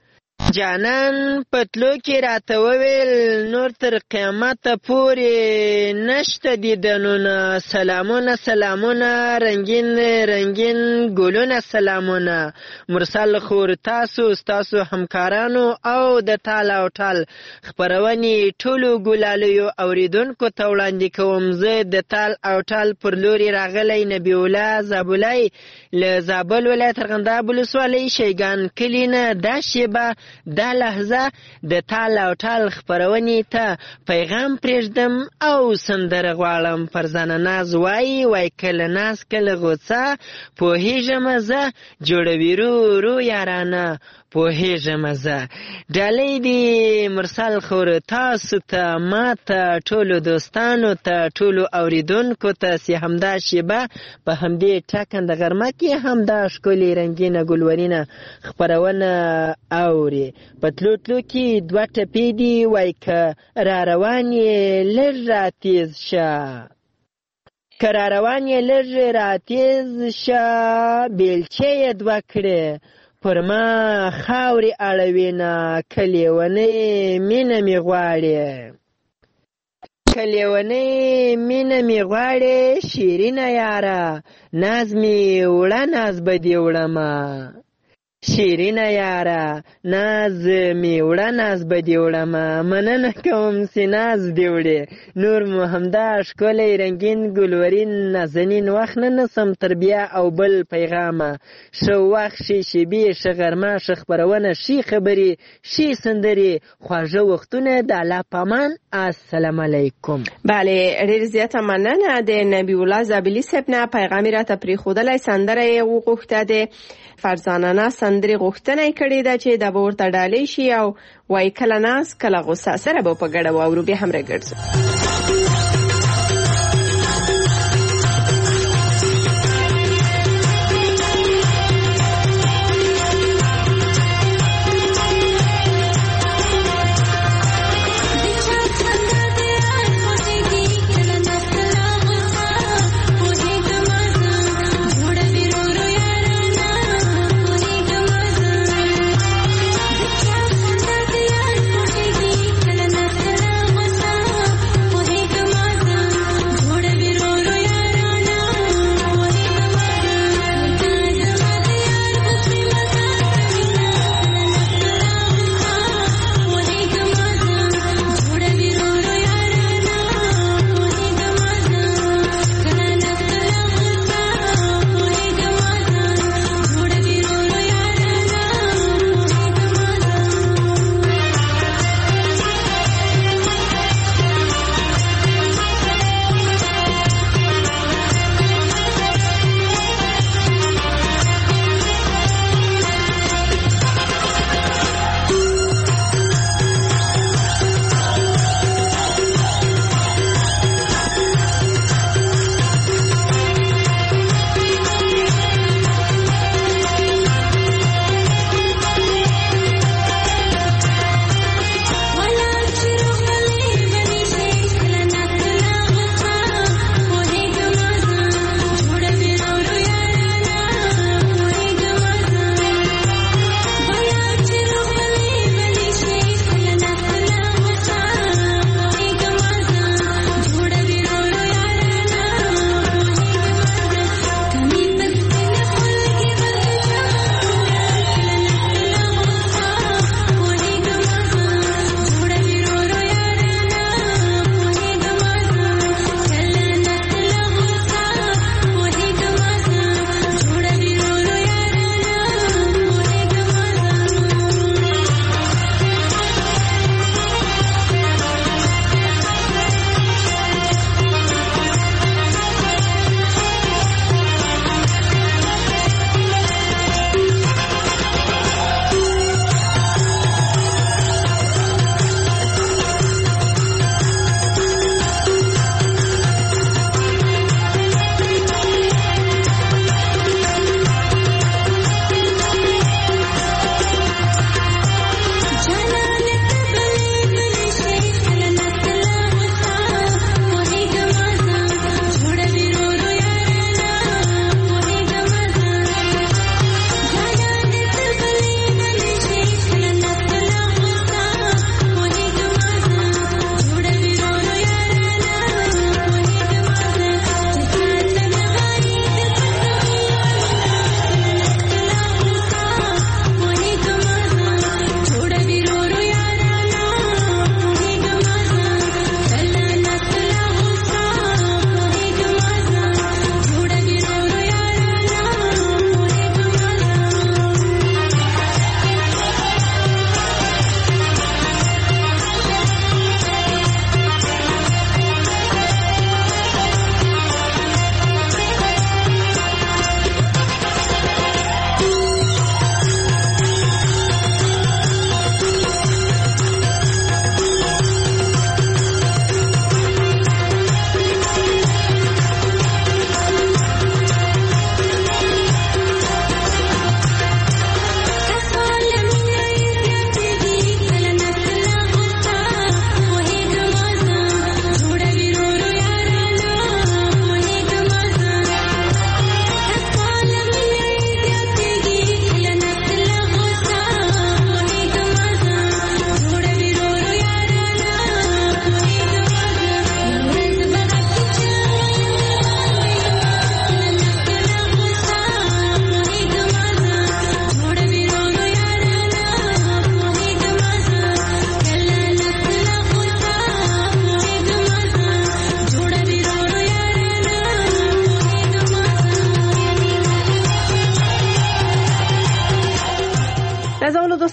جانان پتلو کې راته وویل نور تر قیامت پورې نشته دیدنونه سلامونه سلامونه رنگین رنگین ګلونه سلامونه مرسل خور تاسو تاسو همکارانو او د تال او ټال خبرونې ټولو ګلالیو اوریدونکو ته وړاندې کوم. زه د تال او ټال پر لوري راغلی نبی الله زابلای له زابل ولایت ارغنداب ولسوالۍ شیګان کلی نه دا شیبه دا لحظه د تال او ټال خبرونې ته پیغام پرېږدم او سندره غواړم. پر ځانه ناز وایي وای کله ناز کله غوڅه پوهېږم زه جوړوي رو رو یارانه پوهېږم زه. ډالۍ دې مرسل خور تاسو ته ما ته ټولو دوستانو ته ټولو اوریدونکو ته چې همدا شیبه په همدې ټاکنده غرمه کې همدا ښکلې رنګینه ګلورینه خپرونه اوري. په تلو تلو کې دوه ټپې دي وای که را روان یې لږ راتیز شه که را روان یې لږ راتیز شه بیلچې یې دوه کړې پر ما خاورې اړوینه که لیونۍ مینه مې غواړې که لیونۍ مینه مې غواړې شیرینه یاره ناز مې وړه ناز به دې وړمه شیرینه یاره ناز می وړه ناز به دې وړمه مننه کوم چې ناز دې وړې. نور مو همدا ښکلی رنګین ګلورین نازنین وخت نه نسم تر بیا او بل پیغامه ښه وخت ښې شیبې ښه غرمه ښه خپرونه ښې خبرې ښې سندرې خواږه وختونه د الله په امان. السلام علیکم. بله ډېر زیاته مننه د نبی الله زابلي صاحب نه پیغام راته پرېښودلی سندره یې وغوښته د فرزانانه سندرې غوښتنه یې کړې ده چې د به ورته ډالۍ شي او وایي کله ناز کله غوسه سره به په ګډه واورو. بیا هم راګرځو. Take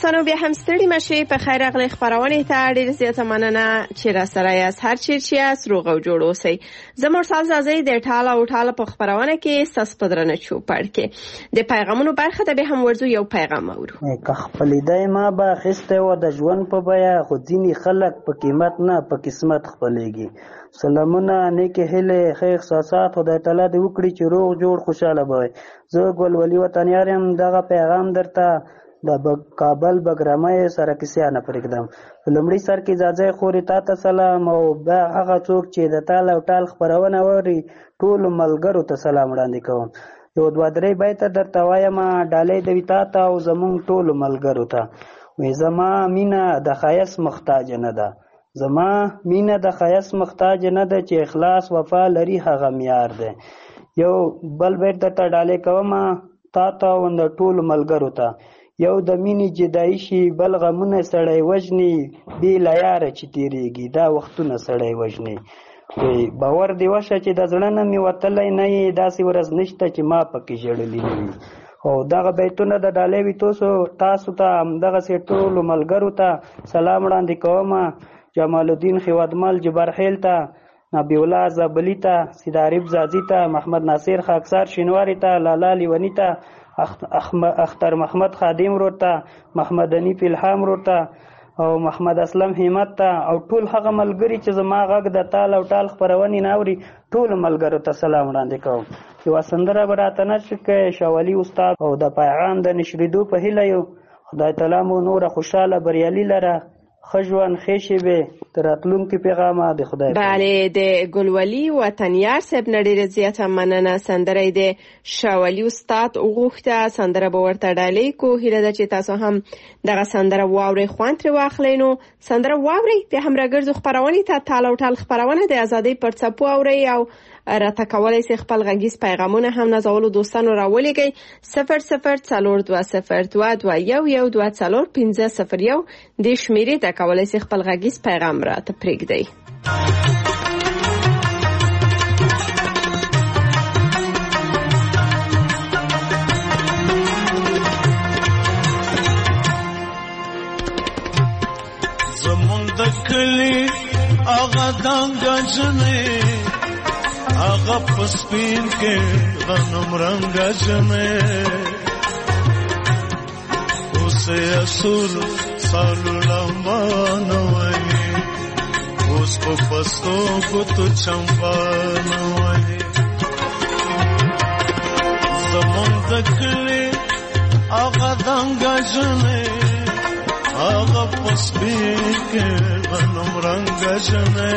دوستانو بیا هم ستړي مشي په خیر اغلی خبرونه ته ډیر زیاته مننه چې را سره یاست هر چیر چې یاست روغ او جوړ اوسئ زه مرسل زازی د ټاله او ټاله په خبرونه کې ستاسو په درنه چوپړ کې د پیغامونو برخه ته به هم ورزو یو پیغام اورو که خپلېدای ما به اخیستی و د ژوند په بیه خو ځینې خلک په قیمت نه په قسمت خپلېږي سلامونه نیکې هیلې ښه احساسات خدای تعالی دې وکړي چې روغ جوړ خوشحاله به وئ زه ګل ولي وطنیار یم دغه پیغام درته د کابل بګرامۍ سره کیسه نه پرېږدم په لومړي سر کې ځاځی خورې تا ته سلام او بیا هغه څوک چې د تال او ټال خپرونه اوري ټولو ملګرو ته سلام وړاندې کوم یو دوه درې بیته درته وایم ډالۍ دوي تا ته او زمونږ ټولو ملګرو ته وایي زما مینه د ښایست محتاج نه ده زما مینه د ښایست محتاج نه ده چې اخلاص وفا لري هغه معیار دی یو بل بیت درته ډالۍ کوم تا ته او د ټولو ملګرو ته یو د مینې جدایي شي بل غمونه سړی وژني بې له یاره چې تېرېږي دا وختونه سړی وژني وایي باور دې وشه چې د زړه نه مې وتلی نه یې داسې ورځ نشته چې ما پکې ژړلي نه وي او دغه بیتونه د ډالۍ وي تاسو تاسو ته همدغسې ټولو ملګرو ته سلام وړاندې کوم جمال الدین خیوتمل جبرخیل ته نبی الله زابلی ته سیداریب زازی ته محمد ناصر خاکسار شینواری ته لالا لیونی ته اختر محمد خادم ورته محمد انیف الهام ورته او محمد اسلم همت ته او ټول هغه ملګري چې زما غږ د تال او ټال خبرونې ناوري ټول ملګرو ته سلام وړاندې کوم یو سندره به راته نشر کړي شاولي استاد او د پیغام د نشریدو په هیله یو خدای تعالی مو نور خوشاله بریالي لره خجوان خیشی به تراتلون کی پیغام د خدای بله د ګلولي وطنیار صاحب نړۍ زیاته مننه سندره د شاولي استاد وغوښته سندره به ورته ډالۍ کو هیله ده چې تاسو هم دغه سندره واوري خوان تر واخلینو سندره واوري به هم راګرځو خبرونه ته تال او ټال خبرونه د ازادي پر څپو اوري او راته کولای شي خپل غږیز پیغامونه هم نازولو دوستانو راولېږئ صفر صفر څلور دوه صفر دوه دوه یو یو دوه څلور پنځه صفر یو د شمیرې ته کولای شي خپل غږیز پیغام راته پرېږدئ زمون د کلی هغه دنګه جنې آغا پسپین کے غنم رنگ جمے اسے اسور سالو لمبانوئی اس کو پستو کو تو چمبانوئی زمان دکلی آغا دنگا جمے آغا پسپین کے غنم رنگ جمے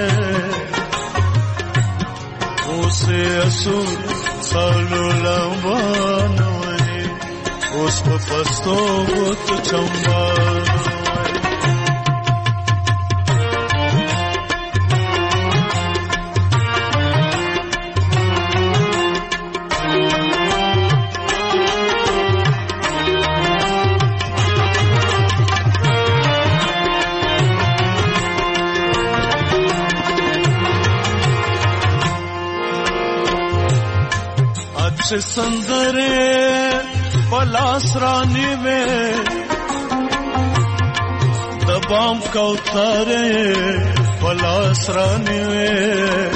اسے اسور سالو لمبانوئی اس کو پستو کو تو چمبانوئی اچھے سندرے پلاس رانی میں دبام کوتارے پلاس رانی میں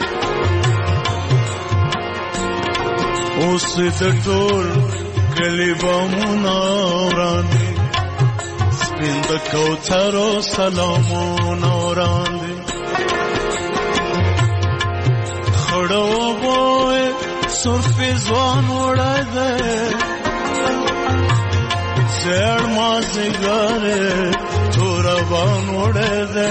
اس دٹول گلی بامونا رانی سپند کوتارو سلامونا رانی کھڑو بوئے سرفی زوان وڑا دے زیر مازی گارے تورا بان وڑا دے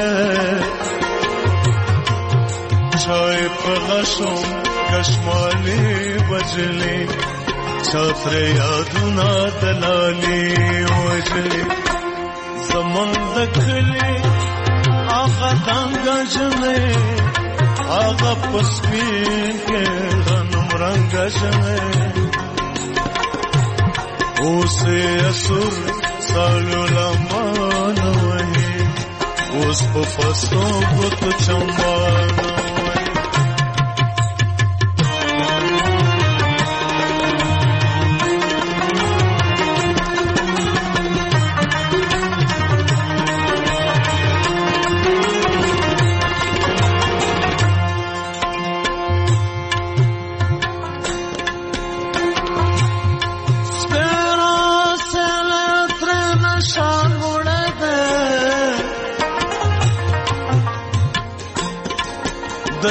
چای پغشم کشمالی بجلی چاتر یادونا دلالی وجلی زمان دکلی آغا دنگا جنے آغا پسپین کے غنم رنگ جمے اسے اسر سالو لمانوئی اس کو پستوں کو تو چمبانوئی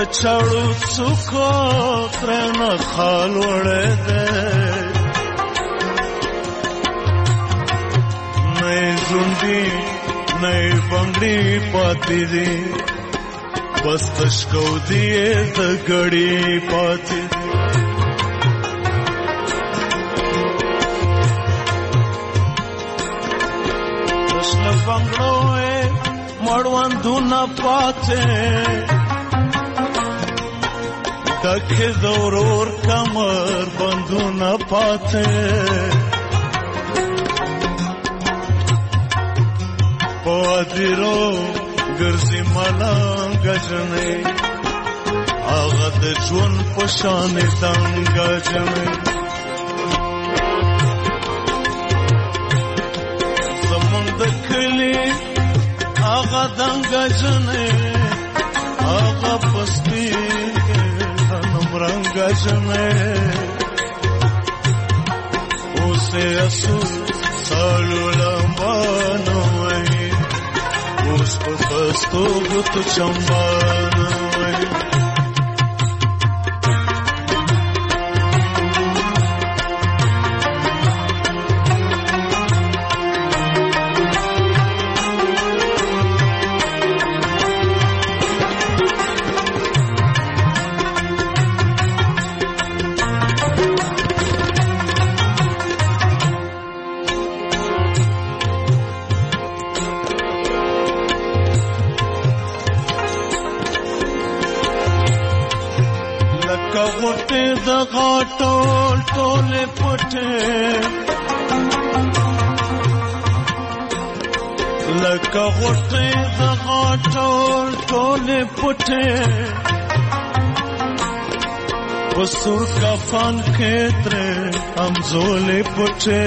چړو څوکو ترنه خال وړې ده نه زوندي نه بنگړي پاتې دي بس تشکو دی د غړي پاتې تشل بنگړو مړوندو نه پاتې دکه زورور کمر بندو نه پاتې پادرو ګرځي ملنګ جنې هغه د ژوند په شان دنګ جنې زمونږ د کلي هغه دنګ جنې هغه پستی غنم رنګ جنې اوسه اسو سالو لمبانو اوس په پستو غوتو چمبانو ټول ټول پټه لکه غوټه د غاټول ټول پټه وسور کفن کې تر امزول پټه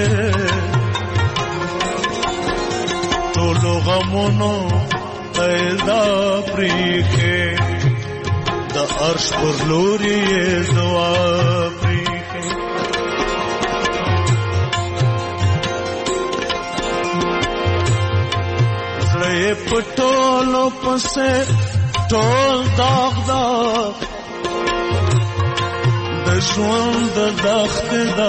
ټول غمونو پیدا پریخه د عرش پر لوري زواب پټولو پسې ټول داغ داغ د ژوند د دښت دا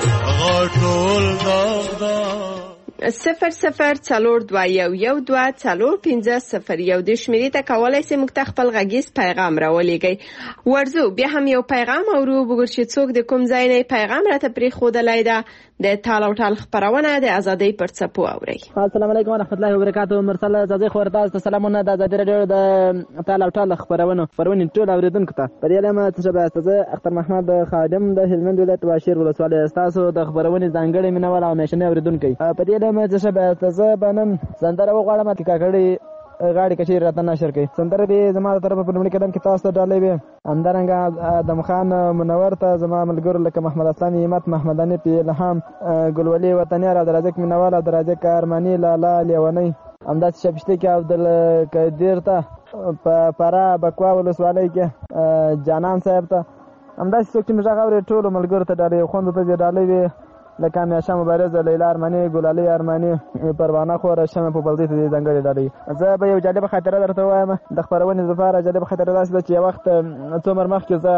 غاټول داغ داغ صفر صفر څلور دوه یو یو دوه څلور پنځه صفر یو د شمیرې ته کولای سي موږ ته خپل غږیز پیغام راولېږئ. ورځو بیا هم یو پیغام اورو وګور چې څوک د کوم ځای نه پیغام راته پرېښودلی ده. د تال او ټال خپرونه د ازادۍ پر څپو اورئ. السلام علیکم ورحمت الله وبرکاته. مرسل ازادۍ خور تاسو ته سلامونه. د ازادۍ راډیو د تال او ټال خپرونه خپرونې ټول اوریدونکو ته په دې لمه څه به استاذ اختر محمد خادم د هلمند ولایت واشیر ولسوالۍ تاسو د خپرونې ځانګړی مینوال او میشنې اوریدونکو په دې لمه څه به استاذ بنن سندره وغواړم چې کاکړي غاړي کچې راته نشر کوي. سندره دې زما د طرفه په لومړي قدم کې تاسو ته ډالۍ وي. همدارنګه آدم خان منور ته زما ملګرو لکه محمد اسلام همت محمد انیف الهام ګلولي وطنیار عبدالرزاق مینوال عبدالرزاق ارماني لالا لیونی همداسې شپشتي کې عبدالقدیر ته په فرا بکوا ولسوالۍ کې جانان صاحب ته همداسې څوک چې موږ غږ اوري ټولو ملګرو ته ډالۍ خوندو ته دې ډالۍ وي لکه میاشا مبارزه لیلا ارماني ګلالي ارماني پروانه خوره شمه په بلدي ته ځانګړي ډالۍ. زه به یو جالب خاطره درته وایم د خبرونې لپاره. جالب خاطره داسې ده چې یو وخت څو عمر مخکې زه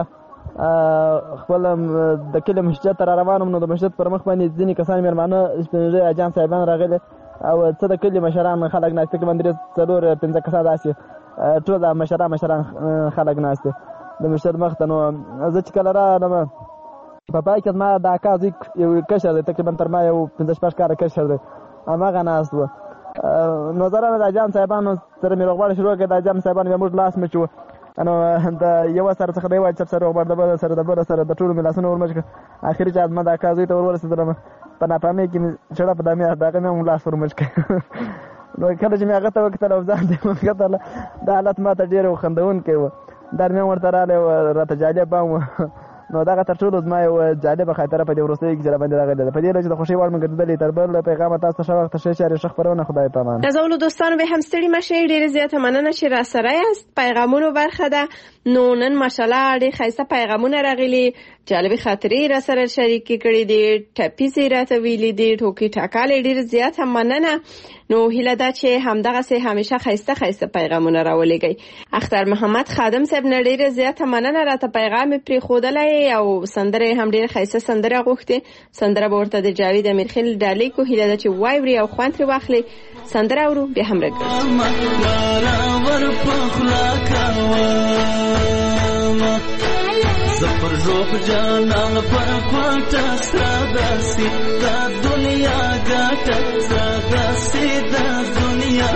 خپل د کلي مسجد ته را روانم نو د مسجد پر مخ باندې ځینې کسان مېرمانه سپین اجان صاحبان راغلي او څه د کلي مشران خلک ناست تقریبا درې څلور پنځه کسان داسې ټول مشران مشران خلک ناست د مسجد مخ ته. نو زه چې کله راغلم په پای کې زما د اکا زوی یو کشر دی تقریبا تر ما یو پنځه شپږ کاله کشر دی هماغه ناست و. نو زه راغلم د اجان صاحبانو سره مې روغبړ شروع کړه. د اجان صاحبانو بیا موږ لاس مچو نو د یو سره څخه دی وای چې سره روغبړ د بل سره د بل سره د ټولو مې لاسونه ورمچ کړه. اخر چې زما د اکا زوی ته ورورسېدلم په ناپامۍ کې مې چړه په دامې دغه مې هم لاس ورمچ کړه. نو کله چې مې هغه ته وکتل او ځان دې وکتل دا حالت ما ته ډېر خندونکی و. در مې ورته راغلی و راته جالب هم و نو دا تر ټولو زما یو جالبه خاطره په دې وروستیو کې چې راباندې راغلې ده. په دې لږ د خوښۍ وړ مې ګرځېدلې. تر بل پیغامه تاسو ښه وخت ښه چارې ښه خپرونه خدای پامان. نازولو دوستانو به هم ستړي مشئ. ډېره زیاته مننه چې را سره یاست. پیغامونو برخه ده. نو نن ماشاءالله ډېر ښایسته پیغامونه راغلي. جالبې خاطرې را سره شریکې کړې دي. ټپیزې راته ویلي دي. ټوکې ټاکالې ډېر زیاته مننه. نو هیله ده چې همدغسې همیشه ښایسته ښایسته پیغامونه راولېږئ. اختر محمد خادم صاحب نه ډېره زیاته مننه. راته پیغام یې پرېښودلی او سندره هم ډېره ښایسته سندره غوښتې. سندره به ورته د جاوید امیرخیل ډالۍ کو. هیله ده چې واوري او خوند ترې واخلي. سندره اورو بیا هم راګرځو. زفر روح جانان پر کوټه سراداسي د دنیا ګټه سراداسي د دنیا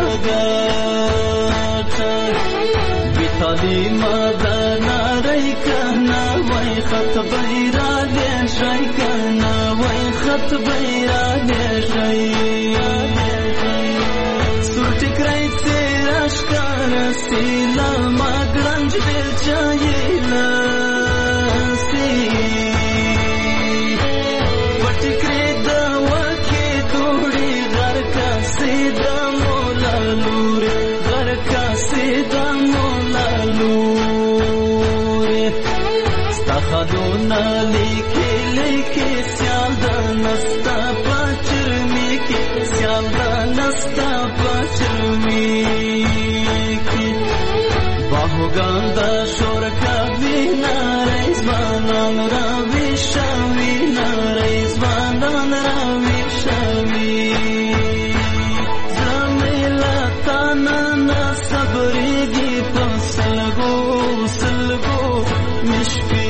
ګټه بیتالي مدنا رای کنا وای خط بیرا دې شای کنا وای خط بیرا دې شای سورټ کرای تیراش کار سیلا ما ګرنج دل چایلا خدونا لیکي لیکي سیال د نستا پچرمی کی سیال د نستا پچرمی کی باهوګان د شور کوي نارې ځوانان را وښوي نارې ځوانان را وښوي زمیلا تانا صبرېږي په سلګو سلګو مشکي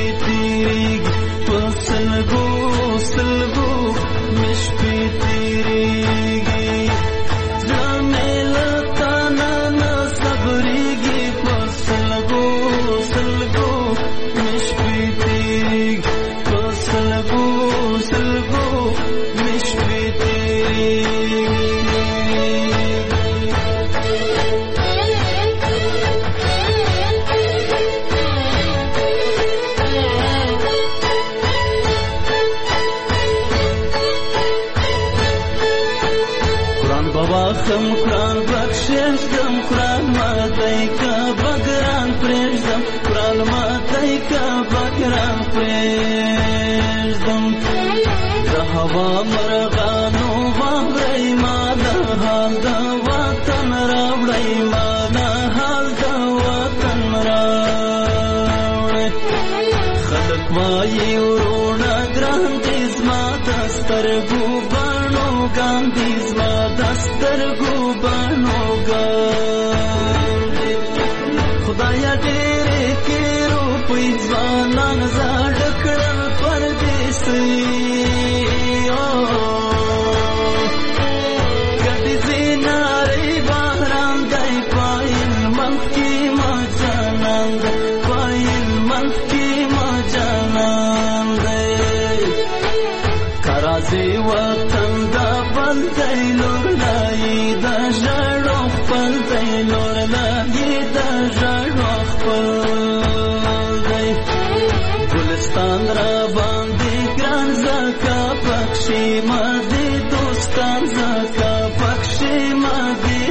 سلگو سلگو مشپی تیریگی جامیلا تانا نا صبریگی پر سلگو سلگو مشپی تیریگی پر سلگو سلگو مشپی تیریگی خم قرآن بخشش دم قرآن ماتای کا بگران پریشدم قرآن ماتای کا بگران پریشدم دهوا مرغانو واغری مانا حال دا وطن راوڑی مانا حال دا وطن راوڑی خلق مائی ورونا گران دیزما دسترگو بانو گان دیزما دسترگو بانو گان خدایا ډېرې کې روپۍ ځوانان زاړه کړل پردیسي ګډې زینارې بهران دی پایل منځ کې ما جانان دی پایل منځ کې ما جانان دی کرازې وطن دا بل دی لور لایي دا ژړو خپل دی لور لایي دا ژړو خپل دی ګلستان را باندې ګران زکا پکښې ما دې دوستان زکا پکښې ما دې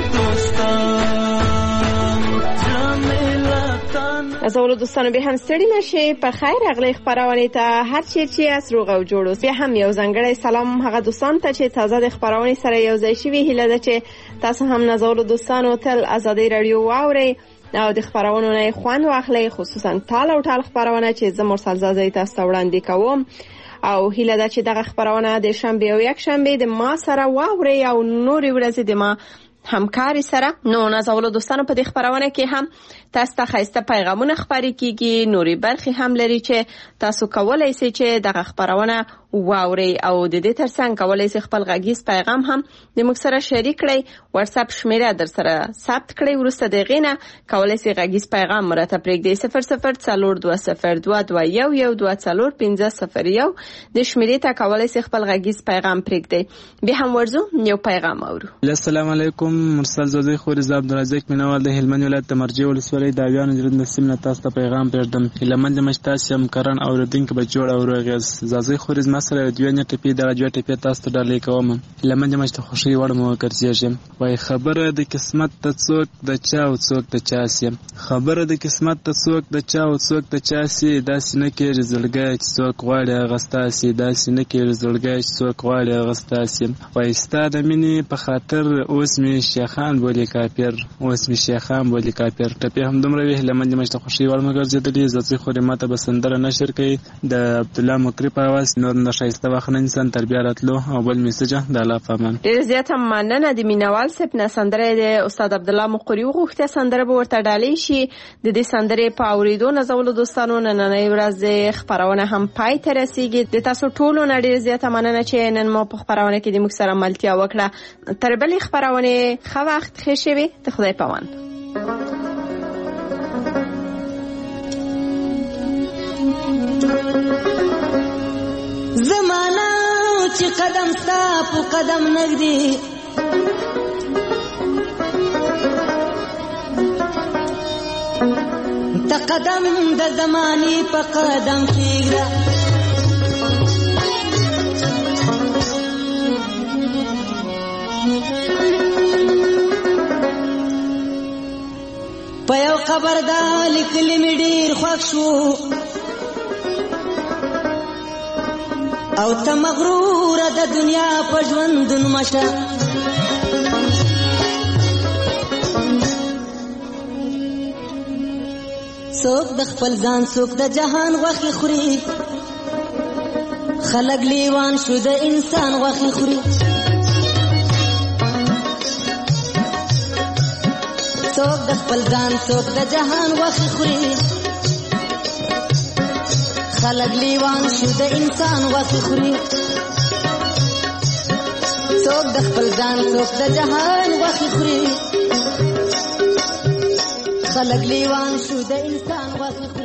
دوستان جمیله نازولو دوستانو به هم ستړي نشئ. په خیر راغلی خپرونې ته هر چیرې چې یاست روغ او جوړ اوسئ. بیا هم یو ځانګړی سلام هغه دوستانو ته چې تازه د خپرونې سره یو ځای شوي. هیله ده چې تاسو هم نازولو دوستانو تل ازادۍ راډیو واورئ او د خپرونو نه خوند واخلئ، خصوصا ټال او ټال خپرونه چې زه مرسل زازۍ تاسو ته وړاندې کوم. او هیله ده چې دغه خپرونه د شنبې او یک شنبې د ما سره واورئ او نورې ورځې د ما همکاري سره. نو نازولو دوستانو په دې خپرونه کې هم تاسو ته ښایسته پیغامونه خپرې کیږي. نورې برخې هم لري چې تاسو کولای شئ چې دغه خپرونه واوري او د دې ترڅنګ کولای شئ خپل غږیز پیغام هم د موږ سره شریک کړئ. واتس اپ شمیره در سره ثبت کړئ. وروسته د غینه کولای شئ غږیز پیغام مرته پرېږدئ صفر صفر څلور دوه صفر دوه دوه یو یو دوه څلور پنځه صفر یو د شمیرې ته کولای شئ خپل غږیز پیغام پرېږدئ. بیا هم ورځو یو پیغام اورو. السلام علیکم. مرسل زوزی خورز عبدالرزاق مینوال د هلمند ولایت د مرجع ولسوالۍ د اویانو جرد نسیم نه تاسو ته پیغام پرېږدم. هلمند مشتاس یم کرن اوریدونکو به جوړ او روغیز زازی خورز مسره دوه نه ټپی د راجو ټپی تاسو ته ډالې کوم. هلمند مشت خوشي وړ مو ګرځېږم. وای خبره د قسمت ته څوک د چا او څوک د چا سي. خبره د قسمت ته څوک د چا او څوک د چا سي. داسې نه کېږي زړګی چې څوک غواړي هغه ستاسي. داسې نه کېږي زړګی چې څوک غواړي هغه ستاسي. وای ستا د مینې په خاطر اوس مې شیخان بولي کافر. اوس مې شیخان بولي کافر. ټپی هم دومره وی هلمند مشت خوشي وړ مو ګرځېدلې. زازی خوري ماته به سندره نشر کوي د عبدالله مکری په आवाज. نور نه شایسته وخت نه انسان تربیه راتلو او بل میسج د الله پامان. ډیر زیات مننه د مینوال صاحب نه سندره د استاد عبدالله مقری وغوښته سندره به ورته ډالې شي. د دې سندرې په اوریدو نزول دوستانو نننۍ ورځ خبرونه هم پای ته رسیږي. د تاسو ټولو نه ډیر زیات مننه چې نن مو په خبرونه کې د موږ سره ملتیا وکړه. تر بلې خبرونه ښه وخت ښه شوي. ته خدای پامان. زمانہ چې قدم ستا په قدم نږدې ته قدم د زمانې په قدم کېږده. په یو خبر دا لیکلي مې ډېر خوښ شو او ته مغروره د دنیا په ژوندون مشه. څوک د خپل ځان څوک د جهان غوښې خوري. خلک لیوان شو د انسان غوښې خوري. څوک د خپل ځان څوک د جهان غوښې خوري. خلق لیوان شو د انسان غوښې خوري. څوک د خپل ځان څوک د جهان غوښې خوري. خلق لیوان شو د انسان غوښې خوري.